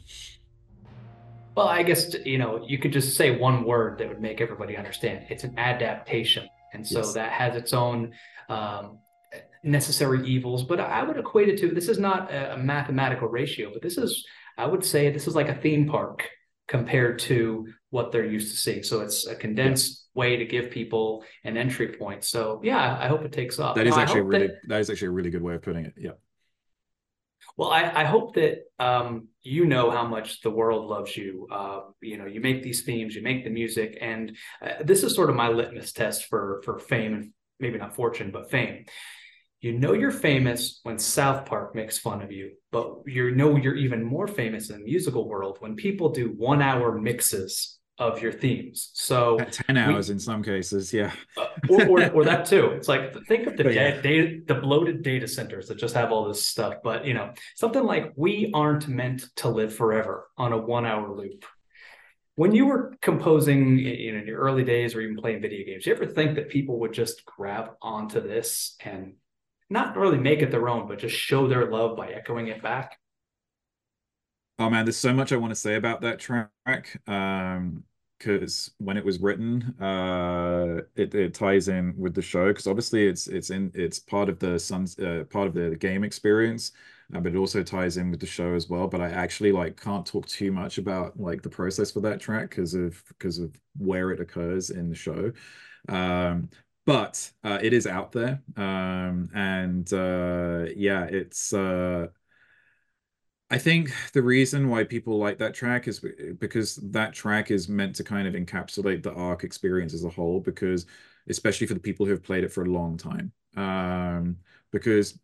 Well, I guess, you know, you could just say one word that would make everybody understand. It's an adaptation. And so Yes. that has its own um, necessary evils. But I would equate it to this is not a mathematical ratio, but this is, I would say, this is like a theme park compared to what they're used to seeing. So it's a Yeah. condensed way to give people an entry point. So yeah, I hope it takes off. That Now, is I actually a hope really, that that is actually a really good way of putting it. Yeah. Well, I, I hope that um, you know how much the world loves you. Uh, you know, you make these themes, you make the music, and uh, this is sort of my litmus test for for fame and maybe not fortune, but fame. You know you're famous when South Park makes fun of you, but you know you're even more famous in the musical world when people do one hour mixes of your themes. So At ten hours we in some cases. Yeah. uh, or, or or that too. It's like think of the But yeah. data, the bloated data centers that just have all this stuff. But you know, something like we aren't meant to live forever on a one-hour loop. When you were composing in, in your early days or even playing video games, you ever think that people would just grab onto this and not really make it their own, but just show their love by echoing it back? Oh man, there's so much I want to say about that track. Um, because when it was written, uh, it, it ties in with the show because obviously it's it's in it's part of the Sun's uh, part of the game experience, uh, but it also ties in with the show as well. But I actually like can't talk too much about like the process for that track because of because of where it occurs in the show. Um, but uh, it is out there, um, and uh, yeah, it's. Uh, I think the reason why people like that track is because that track is meant to kind of encapsulate the Ark experience as a whole, because especially for the people who have played it for a long time. Um, because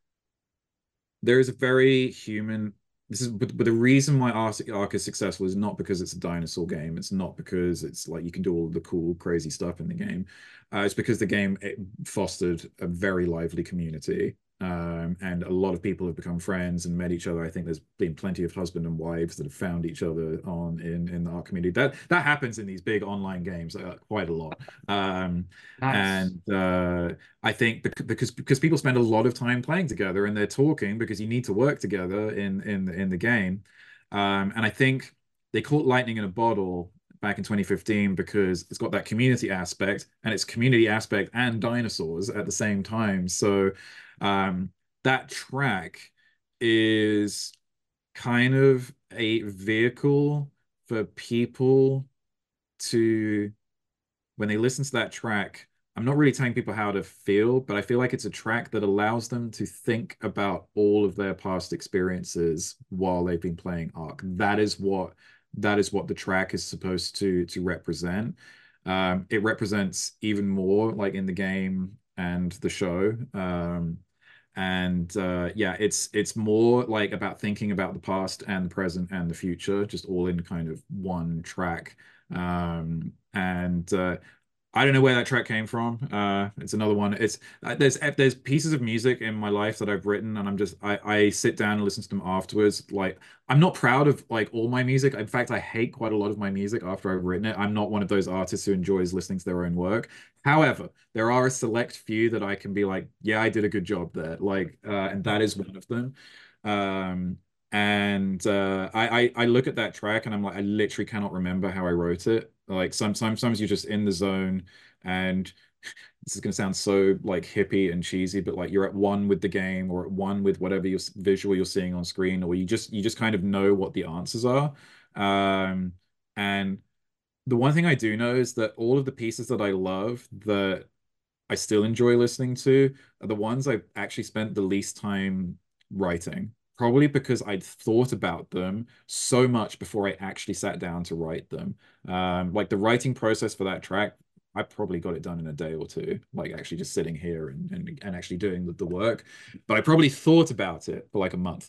there is a very human this is but, but the reason why Ark, Ark is successful is not because it's a dinosaur game. It's not because it's like you can do all the cool, crazy stuff in the game. Uh, it's because the game it fostered a very lively community. Um, and a lot of people have become friends and met each other. I think there's been plenty of husband and wives that have found each other on in in the Ark community. That that happens in these big online games uh, quite a lot. Um, Nice. and uh, I think because because people spend a lot of time playing together and they're talking because you need to work together in in in the game. Um, and I think they caught lightning in a bottle back in twenty fifteen because it's got that community aspect and it's community aspect and dinosaurs at the same time. So um, that track is kind of a vehicle for people to when they listen to that track, I'm not really telling people how to feel, but I feel like it's a track that allows them to think about all of their past experiences while they've been playing Ark. That is what that is what the track is supposed to to represent. Um, it represents even more like in the game and the show. Um, And uh, yeah, it's it's more like about thinking about the past and the present and the future, just all in kind of one track. Um, and uh, I don't know where that track came from. Uh, it's another one. It's uh, there's there's pieces of music in my life that I've written, and I'm just I I sit down and listen to them afterwards. Like I'm not proud of like all my music. In fact, I hate quite a lot of my music after I've written it. I'm not one of those artists who enjoys listening to their own work. However, there are a select few that I can be like, yeah, I did a good job there. Like, uh, and that is one of them. Um, and uh, I, I I look at that track and I'm like, I literally cannot remember how I wrote it. Like some sometimes you're just in the zone, and this is going to sound so like hippie and cheesy, but like you're at one with the game or at one with whatever your visual you're seeing on screen, or you just you just kind of know what the answers are. Um, and the one thing I do know is that all of the pieces that I love that I still enjoy listening to are the ones I've actually spent the least time writing. Probably because I'd thought about them so much before I actually sat down to write them. Um, like the writing process for that track, I probably got it done in a day or two, like actually just sitting here and and, and actually doing the, the work. But I probably thought about it for like a month.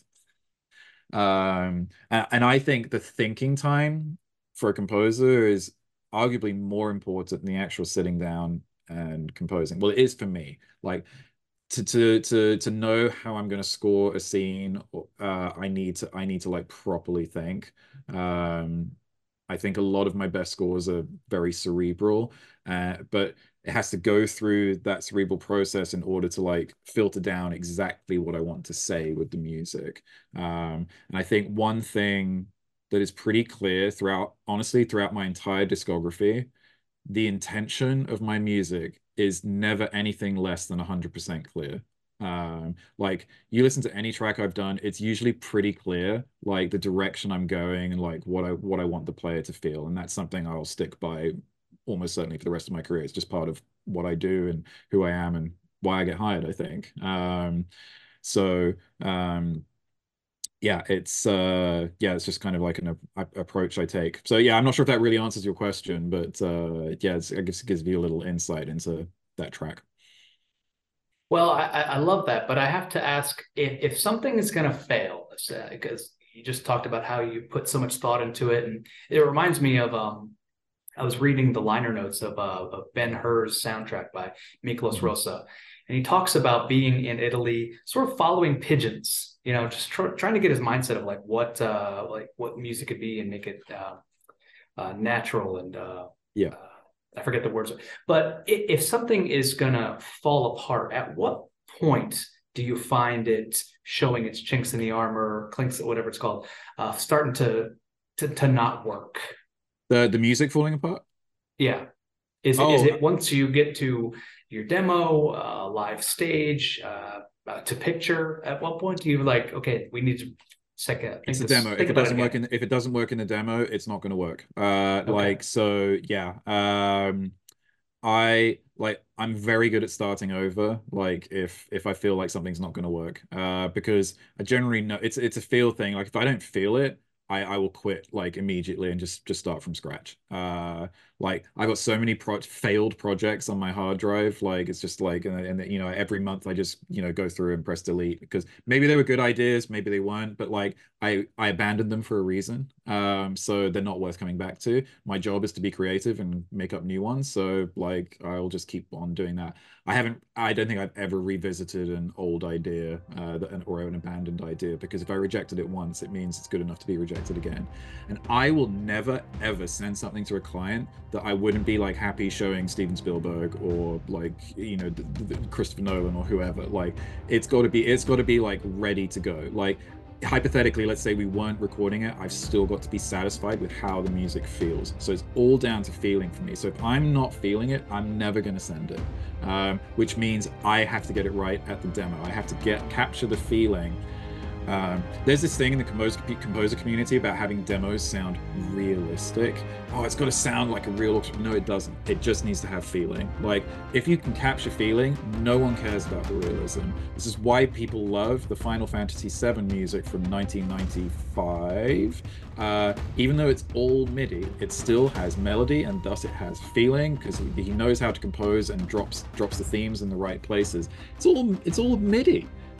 Um, and, and I think the thinking time for a composer is arguably more important than the actual sitting down and composing. Well, it is for me. Like to to to to know how I'm going to score a scene, uh, I need to I need to like properly think. Um, I think a lot of my best scores are very cerebral, uh, but it has to go through that cerebral process in order to like filter down exactly what I want to say with the music. Um, and I think one thing that is pretty clear throughout, honestly, throughout my entire discography, the intention of my music is never anything less than one hundred percent clear. Um, like you listen to any track I've done, it's usually pretty clear, like the direction I'm going and like what I what I want the player to feel. And that's something I'll stick by almost certainly for the rest of my career. It's just part of what I do and who I am and why I get hired, I think. Um, so um yeah, it's uh yeah, it's just kind of like an a approach I take. So yeah, I'm not sure if that really answers your question, but uh yeah, it's, I guess it gives you a little insight into that track. Well, I, I I love that, but I have to ask if, if something is going to fail, because you just talked about how you put so much thought into it, and it reminds me of um, I was reading the liner notes of, uh, of Ben-Hur's soundtrack by Miklos Mhm. Rosa, and he talks about being in Italy, sort of following pigeons, you know, just tr trying to get his mindset of like what uh, like what music could be and make it uh, uh, natural and uh, Yeah. uh, I forget the words. But if something is gonna fall apart, at what point do you find it showing its chinks in the armor, clinks, whatever it's called, uh, starting to, to to not work? The the music falling apart? Yeah. Is it is Oh, it once you get to your demo, uh, live stage, uh, uh, to picture? At what point do you like? Okay, we need to second it's think a this, demo. think If it about it doesn't work again. in if it doesn't work in the demo, it's not going to work. Uh, Okay. like so, yeah. Um, I like I'm very good at starting over. Like if if I feel like something's not going to work, uh, because I generally know it's it's a feel thing. Like if I don't feel it, I I will quit like immediately and just just start from scratch. Uh, like I got so many pro failed projects on my hard drive. Like it's just like and, and you know every month I just you know go through and press delete because maybe they were good ideas, maybe they weren't, but like I I abandoned them for a reason. Um, so they're not worth coming back to. My job is to be creative and make up new ones. So like I'll just keep on doing that. I haven't I don't think I've ever revisited an old idea uh, that, or an abandoned idea because if I rejected it once, it means it's good enough to be rejected again. And I will never ever send something to a client that I wouldn't be like happy showing Steven Spielberg or like you know Christopher Nolan or whoever. Like it's got to be it's got to be like ready to go. Like hypothetically, let's say we weren't recording it, I've still got to be satisfied with how the music feels. So it's all down to feeling for me. So if I'm not feeling it, I'm never going to send it, um, which means I have to get it right at the demo. I have to get capture the feeling. Um, there's this thing in the composer, composer community about having demos sound realistic. Oh, it's got to sound like a real orchestra. No, it doesn't. It just needs to have feeling. Like, if you can capture feeling, no one cares about the realism. This is why people love the Final Fantasy seven music from nineteen ninety-five. Uh, even though it's all MIDI, it still has melody and thus it has feeling because he, he knows how to compose and drops drops the themes in the right places. It's all it's all MIDI.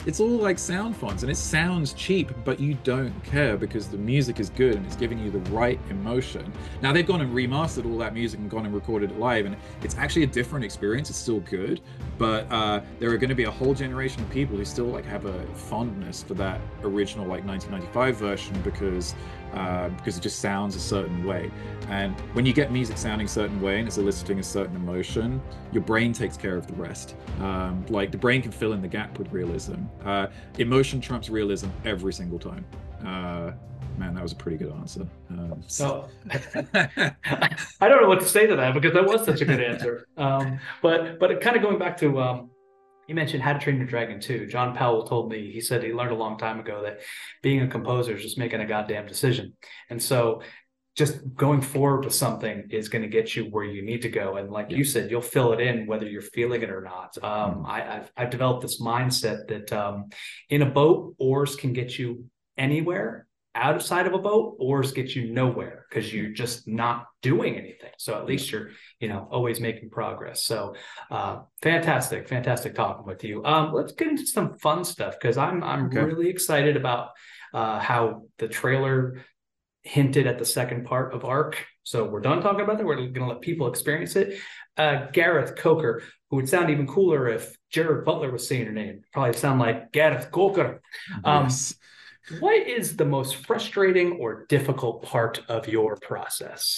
it's all like sound fonts and it sounds cheap, but you don't care because the music is good and it's giving you the right emotion. Now they've gone and remastered all that music and gone and recorded it live, and it's actually a different experience. It's still good, but uh, there are going to be a whole generation of people who still like have a fondness for that original like nineteen ninety-five version because uh, because it just sounds a certain way. And when you get music sounding a certain way and it's eliciting a certain emotion, your brain takes care of the rest. Um, like the brain can fill in the gap with realism. Uh, emotion trumps realism every single time. Uh, man, that was a pretty good answer. Um, so I don't know what to say to that because that was such a good answer. Um, but but kind of going back to um, you mentioned How to Train Your Dragon two. John Powell told me, he said he learned a long time ago that being a composer is just making a goddamn decision. And so just going forward with something is going to get you where you need to go. And like yeah. you said, you'll fill it in whether you're feeling it or not. Um, mm. I, I've, I've developed this mindset that um, in a boat, oars can get you anywhere. Outside of a boat, oars get you nowhere because you're just not doing anything. So at least you're, you know, always making progress. So uh, fantastic, fantastic talking with you. Um, let's get into some fun stuff because I'm I'm okay. really excited about uh, how the trailer hinted at the second part of Ark. So we're done talking about that. We're going to let people experience it. Uh, Gareth Coker, who would sound even cooler if Jared Butler was saying her name. Probably sound like Gareth Coker. Um, yes. What is the most frustrating or difficult part of your process?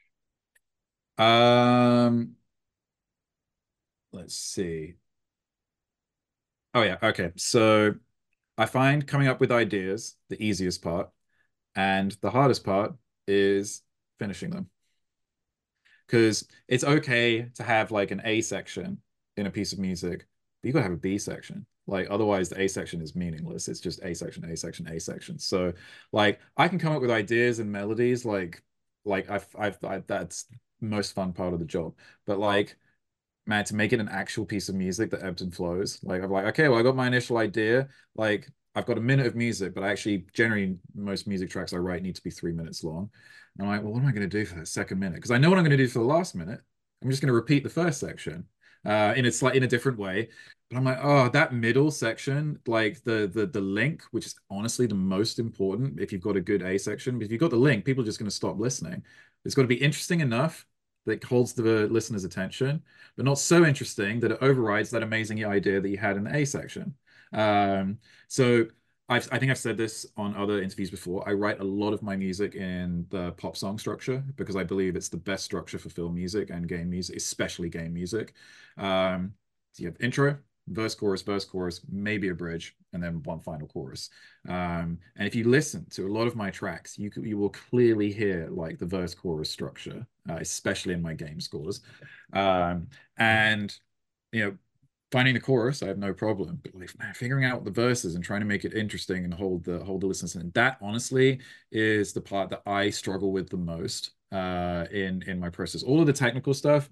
Um, let's see. Oh yeah, okay. So I find coming up with ideas the easiest part, and the hardest part is finishing them. Because it's okay to have like an A section in a piece of music, but you gotta have a B section. Like otherwise the A section is meaningless. It's just A section, A section, A section. So like I can come up with ideas and melodies like like I've I've I, that's most fun part of the job. But like man, to make it an actual piece of music that ebbs and flows, like I'm like, okay, well I got my initial idea, like I've got a minute of music, but I actually generally most music tracks I write need to be three minutes long. And I'm like, well, what am I going to do for that second minute? Because I know what I'm going to do for the last minute. I'm just going to repeat the first section uh, in it's like in a different way. But I'm like, oh, that middle section, like the the the link, which is honestly the most important if you've got a good A section. But if you've got the link, people are just going to stop listening. It's got to be interesting enough that holds the listener's attention, but not so interesting that it overrides that amazing idea that you had in the A section. Um, so I've, I think I've said this on other interviews before. I write a lot of my music in the pop song structure because I believe it's the best structure for film music and game music, especially game music. Um, so you have intro, verse, chorus, verse, chorus, maybe a bridge, and then one final chorus. Um, and if you listen to a lot of my tracks, you you will clearly hear like the verse chorus structure, uh, especially in my game scores. Um, and you know, finding the chorus, I have no problem. But like man, figuring out the verses and trying to make it interesting and hold the hold the listeners in, that honestly is the part that I struggle with the most uh, in in my process. All of the technical stuff,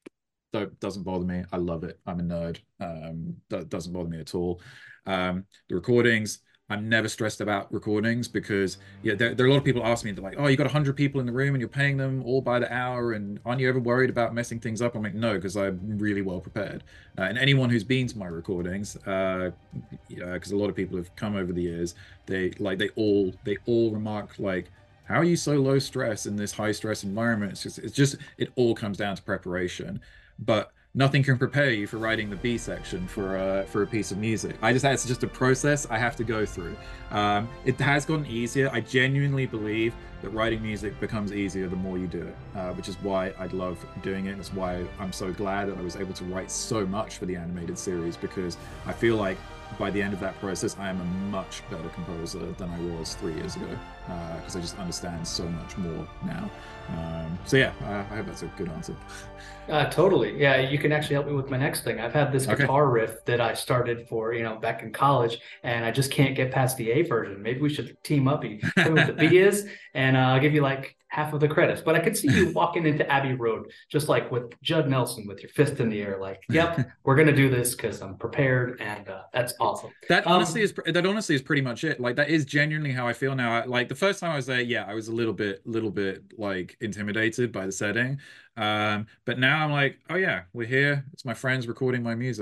that doesn't bother me. I love it. I'm a nerd. Um, that doesn't bother me at all. Um, the recordings, I'm never stressed about recordings because yeah, there, there are a lot of people ask me, they're like, oh, you got a hundred people in the room and you're paying them all by the hour, and aren't you ever worried about messing things up? I'm like, no, because I'm really well prepared. Uh, and anyone who's been to my recordings, uh, because a lot of people have come over the years, they like they all they all remark like, how are you so low stress in this high stress environment? It's just, it's just it all comes down to preparation. But nothing can prepare you for writing the B section for a for a piece of music. I just it's just a process I have to go through. Um, it has gotten easier. I genuinely believe that writing music becomes easier the more you do it, uh, which is why I love doing it. It's why I'm so glad that I was able to write so much for the animated series, because I feel like by the end of that process, I am a much better composer than I was three years ago, because uh, I just understand so much more now. Um, so yeah, I, I hope that's a good answer. Uh, totally. Yeah, you can actually help me with my next thing. I've had this Okay. guitar riff that I started for, you know, back in college, and I just can't get past the A version. Maybe we should team up. You tell me what the B is, and uh, I'll give you like half of the credits. But I could see you walking into Abbey Road, just like with Judd Nelson, with your fist in the air, like, "Yep, we're gonna do this because I'm prepared," and uh, that's awesome. That honestly um, is that honestly is pretty much it. Like that is genuinely how I feel now. I, like the first time I was there, yeah, I was a little bit, little bit like intimidated by the setting. Um, but now I'm like, oh yeah, we're here. It's my friends recording my music.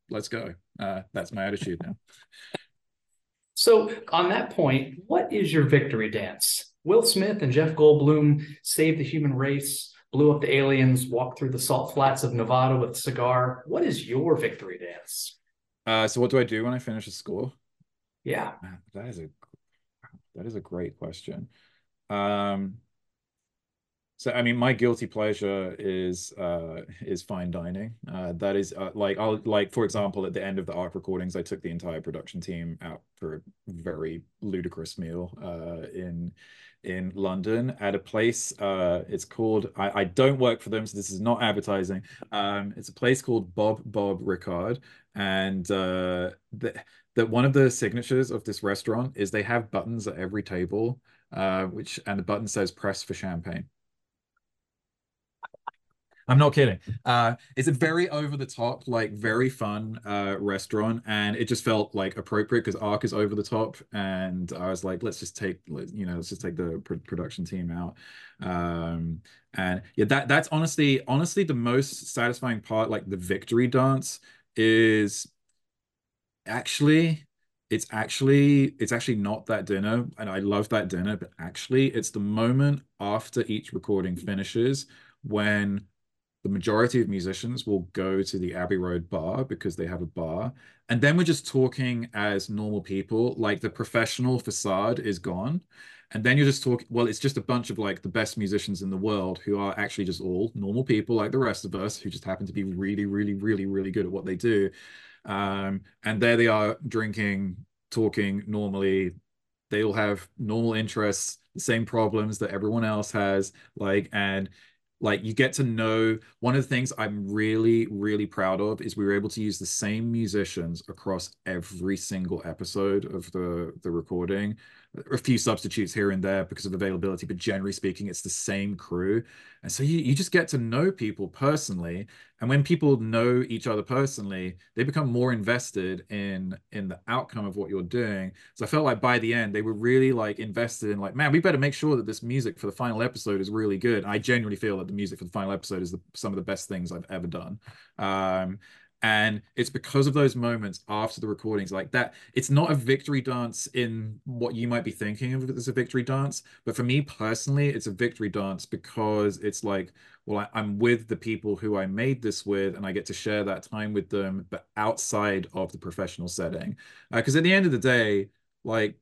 let's go. Uh, that's my attitude now. So, on that point, what is your victory dance? Will Smith and Jeff Goldblum saved the human race, blew up the aliens, walked through the salt flats of Nevada with a cigar. What is your victory dance? Uh, so what do I do when I finish a score? Yeah. Man, that is a that is a great question. Um, So I mean, my guilty pleasure is uh is fine dining. Uh that is uh, like I'll like for example at the end of the ARC recordings, I took the entire production team out for a very ludicrous meal uh in in London at a place uh it's called I, I don't work for them, so this is not advertising. Um it's a place called Bob Bob Ricard, and uh the, that one of the signatures of this restaurant is they have buttons at every table, uh which and the button says press for champagne. I'm not kidding. Uh, it's a very over the top, like very fun uh restaurant, and it just felt like appropriate because Ark is over the top, and I was like, let's just take, you know, let's just take the pr production team out. Um, and yeah, that that's honestly, honestly the most satisfying part, like the victory dance, is actually. It's actually it's actually not that dinner, and I love that dinner, but actually it's the moment after each recording finishes when the majority of musicians will go to the Abbey Road bar because they have a bar. And then we're just talking as normal people, like the professional facade is gone. And then you're just talking, well, it's just a bunch of like the best musicians in the world who are actually just all normal people like the rest of us who just happen to be really, really, really, really good at what they do. Um, and there they are drinking, talking normally. They all have normal interests, the same problems that everyone else has, like, and like you get to know one of the things I'm really, really proud of is we were able to use the same musicians across every single episode of the the recording. A few substitutes here and there because of availability, but generally speaking, it's the same crew. And so you, you just get to know people personally. And when people know each other personally, they become more invested in in the outcome of what you're doing. So I felt like by the end, they were really like invested in like, man, we better make sure that this music for the final episode is really good. And I genuinely feel that the music for the final episode is the, some of the best things I've ever done. Um, and it's because of those moments after the recordings like that. It's not a victory dance in what you might be thinking of as a victory dance. But for me personally, it's a victory dance because it's like, well, I, I'm with the people who I made this with, and I get to share that time with them, but outside of the professional setting. Because uh, at the end of the day, like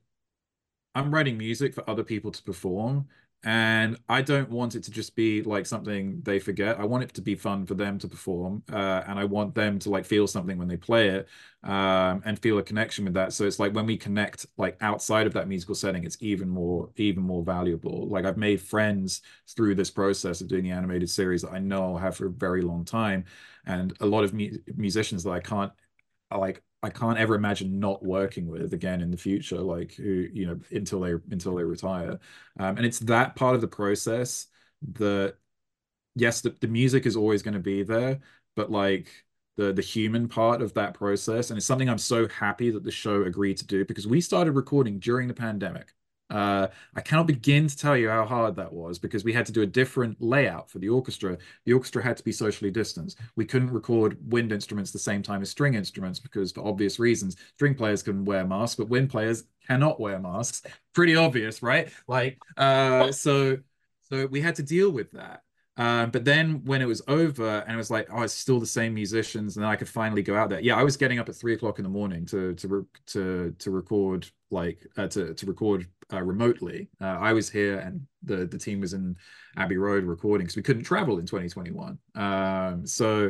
I'm writing music for other people to perform, and I don't want it to just be like something they forget. I want it to be fun for them to perform, uh, and I want them to like feel something when they play it, um, and feel a connection with that. So it's like when we connect like outside of that musical setting, it's even more even more valuable. Like I've made friends through this process of doing the animated series that I know I'll have for a very long time, and a lot of mu musicians that I can't like I can't ever imagine not working with again in the future, like who, you know, until they until they retire. Um, and it's that part of the process that yes, the, the music is always going to be there, but like the the human part of that process, and it's something I'm so happy that the show agreed to do because we started recording during the pandemic. Uh, I cannot begin to tell you how hard that was because we had to do a different layout for the orchestra. The orchestra had to be socially distanced. We couldn't record wind instruments the same time as string instruments because, for obvious reasons, string players can wear masks, but wind players cannot wear masks. Pretty obvious, right? Like, uh, so so we had to deal with that. Um, but then when it was over and it was like, oh, it's still the same musicians, and then I could finally go out there. Yeah, I was getting up at three o'clock in the morning to to re to to record like uh, to to record uh, remotely. Uh, I was here and the the team was in Abbey Road recording because we couldn't travel in twenty twenty-one. Um, so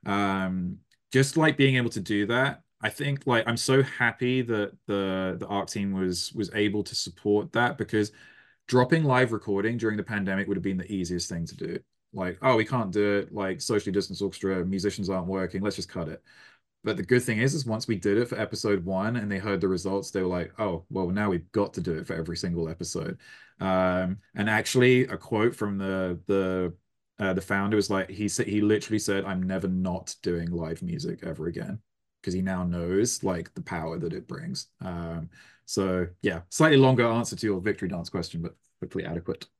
um, just like being able to do that, I think like I'm so happy that the the ARC team was was able to support that because dropping live recording during the pandemic would have been the easiest thing to do. Like, oh, we can't do it. Like, socially distanced orchestra, musicians aren't working. Let's just cut it. But the good thing is, is once we did it for episode one and they heard the results, they were like, oh, well, now we've got to do it for every single episode. Um, and actually, a quote from the the uh, the founder was like, he said he literally said, "I'm never not doing live music ever again," because he now knows like the power that it brings. Um, so yeah, slightly longer answer to your victory dance question, but hopefully adequate.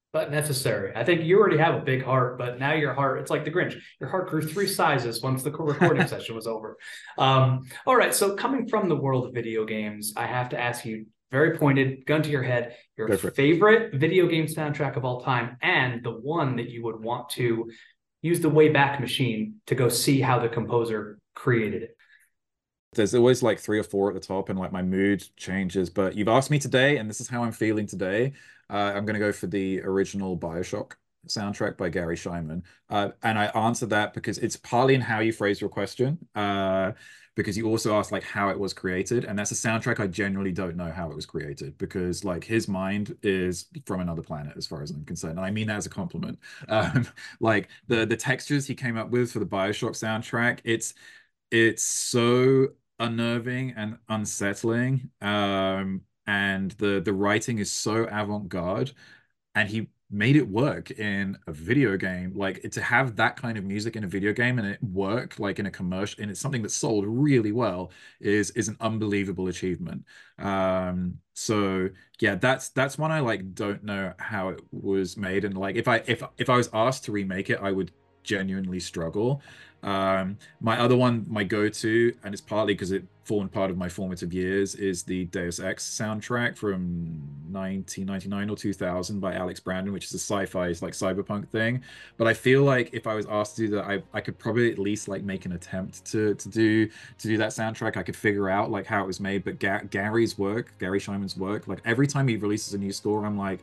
but necessary. I think you already have a big heart, but now your heart, it's like the Grinch. Your heart grew three sizes once the recording session was over. Um, all right. So coming from the world of video games, I have to ask you, very pointed, gun to your head, your favorite video game soundtrack of all time, and the one that you would want to use the Wayback Machine to go see how the composer created it. There's always like three or four at the top, and like my mood changes. But you've asked me today, and this is how I'm feeling today. Uh, I'm going to go for the original BioShock soundtrack by Gary Schyman. Uh, and I answer that because it's partly in how you phrase your question. Uh, because you also asked like how it was created, and that's a soundtrack I genuinely don't know how it was created, because like his mind is from another planet as far as I'm concerned, and I mean that as a compliment. Um, like the the textures he came up with for the BioShock soundtrack, it's it's so unnerving and unsettling, um, and the the writing is so avant-garde, and he made it work in a video game. Like to have that kind of music in a video game and it work like in a commercial, and it's something that sold really well, is is an unbelievable achievement. Um, so yeah, that's that's one I like don't know how it was made, and like if I if if I was asked to remake it, I would genuinely struggle. Um, my other one, my go-to, and it's partly because it formed part of my formative years, is the Deus Ex soundtrack from nineteen ninety-nine or two thousand by Alex Brandon, which is a sci-fi, like cyberpunk thing. But I feel like if I was asked to do that, I, I could probably at least like make an attempt to to do to do that soundtrack. I could figure out like how it was made. But Ga Gary's work, Gary Schyman's work, like every time he releases a new score, I'm like,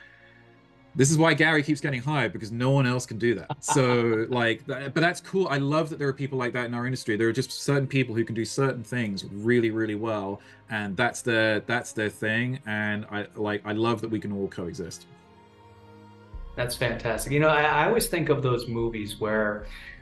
this is why Gary keeps getting hired, because no one else can do that. So like, but that's cool. I love that there are people like that in our industry. There are just certain people who can do certain things really, really well, and that's their that's their thing. And I like I love that we can all coexist. That's fantastic. You know, I, I always think of those movies where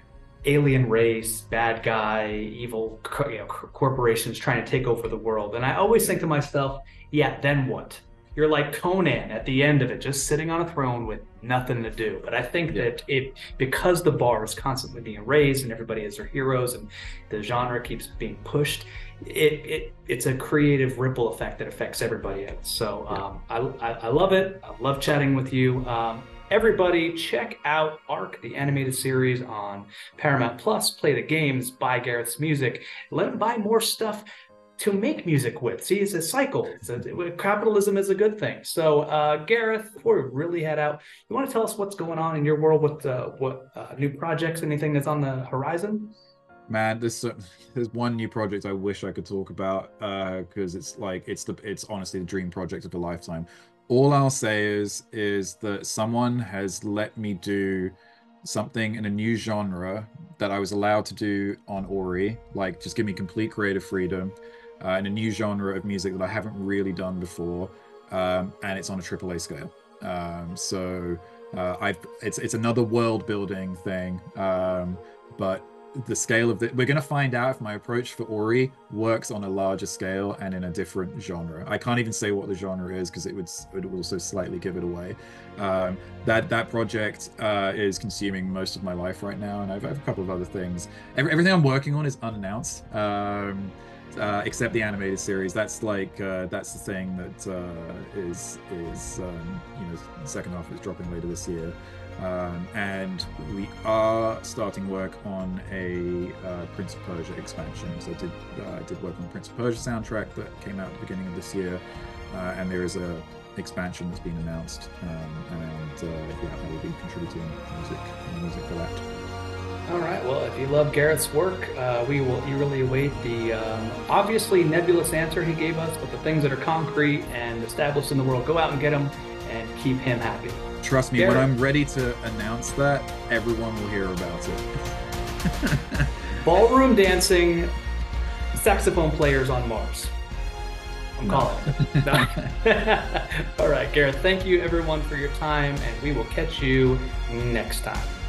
alien race, bad guy, evil, you know, corporations trying to take over the world, and I always think to myself, yeah, then what? You're like Conan at the end of it, just sitting on a throne with nothing to do. But I think yeah. that it, because the bar is constantly being raised and everybody has their heroes and the genre keeps being pushed, it, it it's a creative ripple effect that affects everybody else. So um, I, I, I love it. I love chatting with you. Um, everybody, check out Ark, the animated series on Paramount Plus. Play the games, buy Gareth's music. Let him buy more stuff to make music with. See, it's a cycle. It's a, capitalism is a good thing. So, uh, Gareth, before we really head out, you want to tell us what's going on in your world with uh, what uh, new projects, anything that's on the horizon? Man, there's uh, there's one new project I wish I could talk about, because uh, it's like it's the it's honestly the dream project of a lifetime. All I'll say is is that someone has let me do something in a new genre that I was allowed to do on Ori, like just give me complete creative freedom. Uh, in a new genre of music that I haven't really done before, um, and it's on a triple A scale. Um, so uh, I've it's it's another world building thing, um, but the scale of the we're gonna find out if my approach for Ori works on a larger scale and in a different genre. I can't even say what the genre is because it would it would also slightly give it away. Um, that that project uh, is consuming most of my life right now, and I've, I have a couple of other things. Every, everything I'm working on is unannounced. Um, Uh, except the animated series. That's like uh, that's the thing that uh, is is um, you know, the second half is dropping later this year, um, and we are starting work on a uh, Prince of Persia expansion. So I did uh, did work on the Prince of Persia soundtrack that came out at the beginning of this year, uh, and there is a expansion that's been announced, um, and uh, yeah, I will be contributing music music for that. All right. Well, if you love Gareth's work, uh, we will eagerly await the um, obviously nebulous answer he gave us, but the things that are concrete and established in the world, go out and get them and keep him happy. Trust me, Gareth, when I'm ready to announce that, everyone will hear about it. Ballroom dancing, saxophone players on Mars. I'm no. calling it. All right, Gareth, thank you everyone for your time, and we will catch you next time.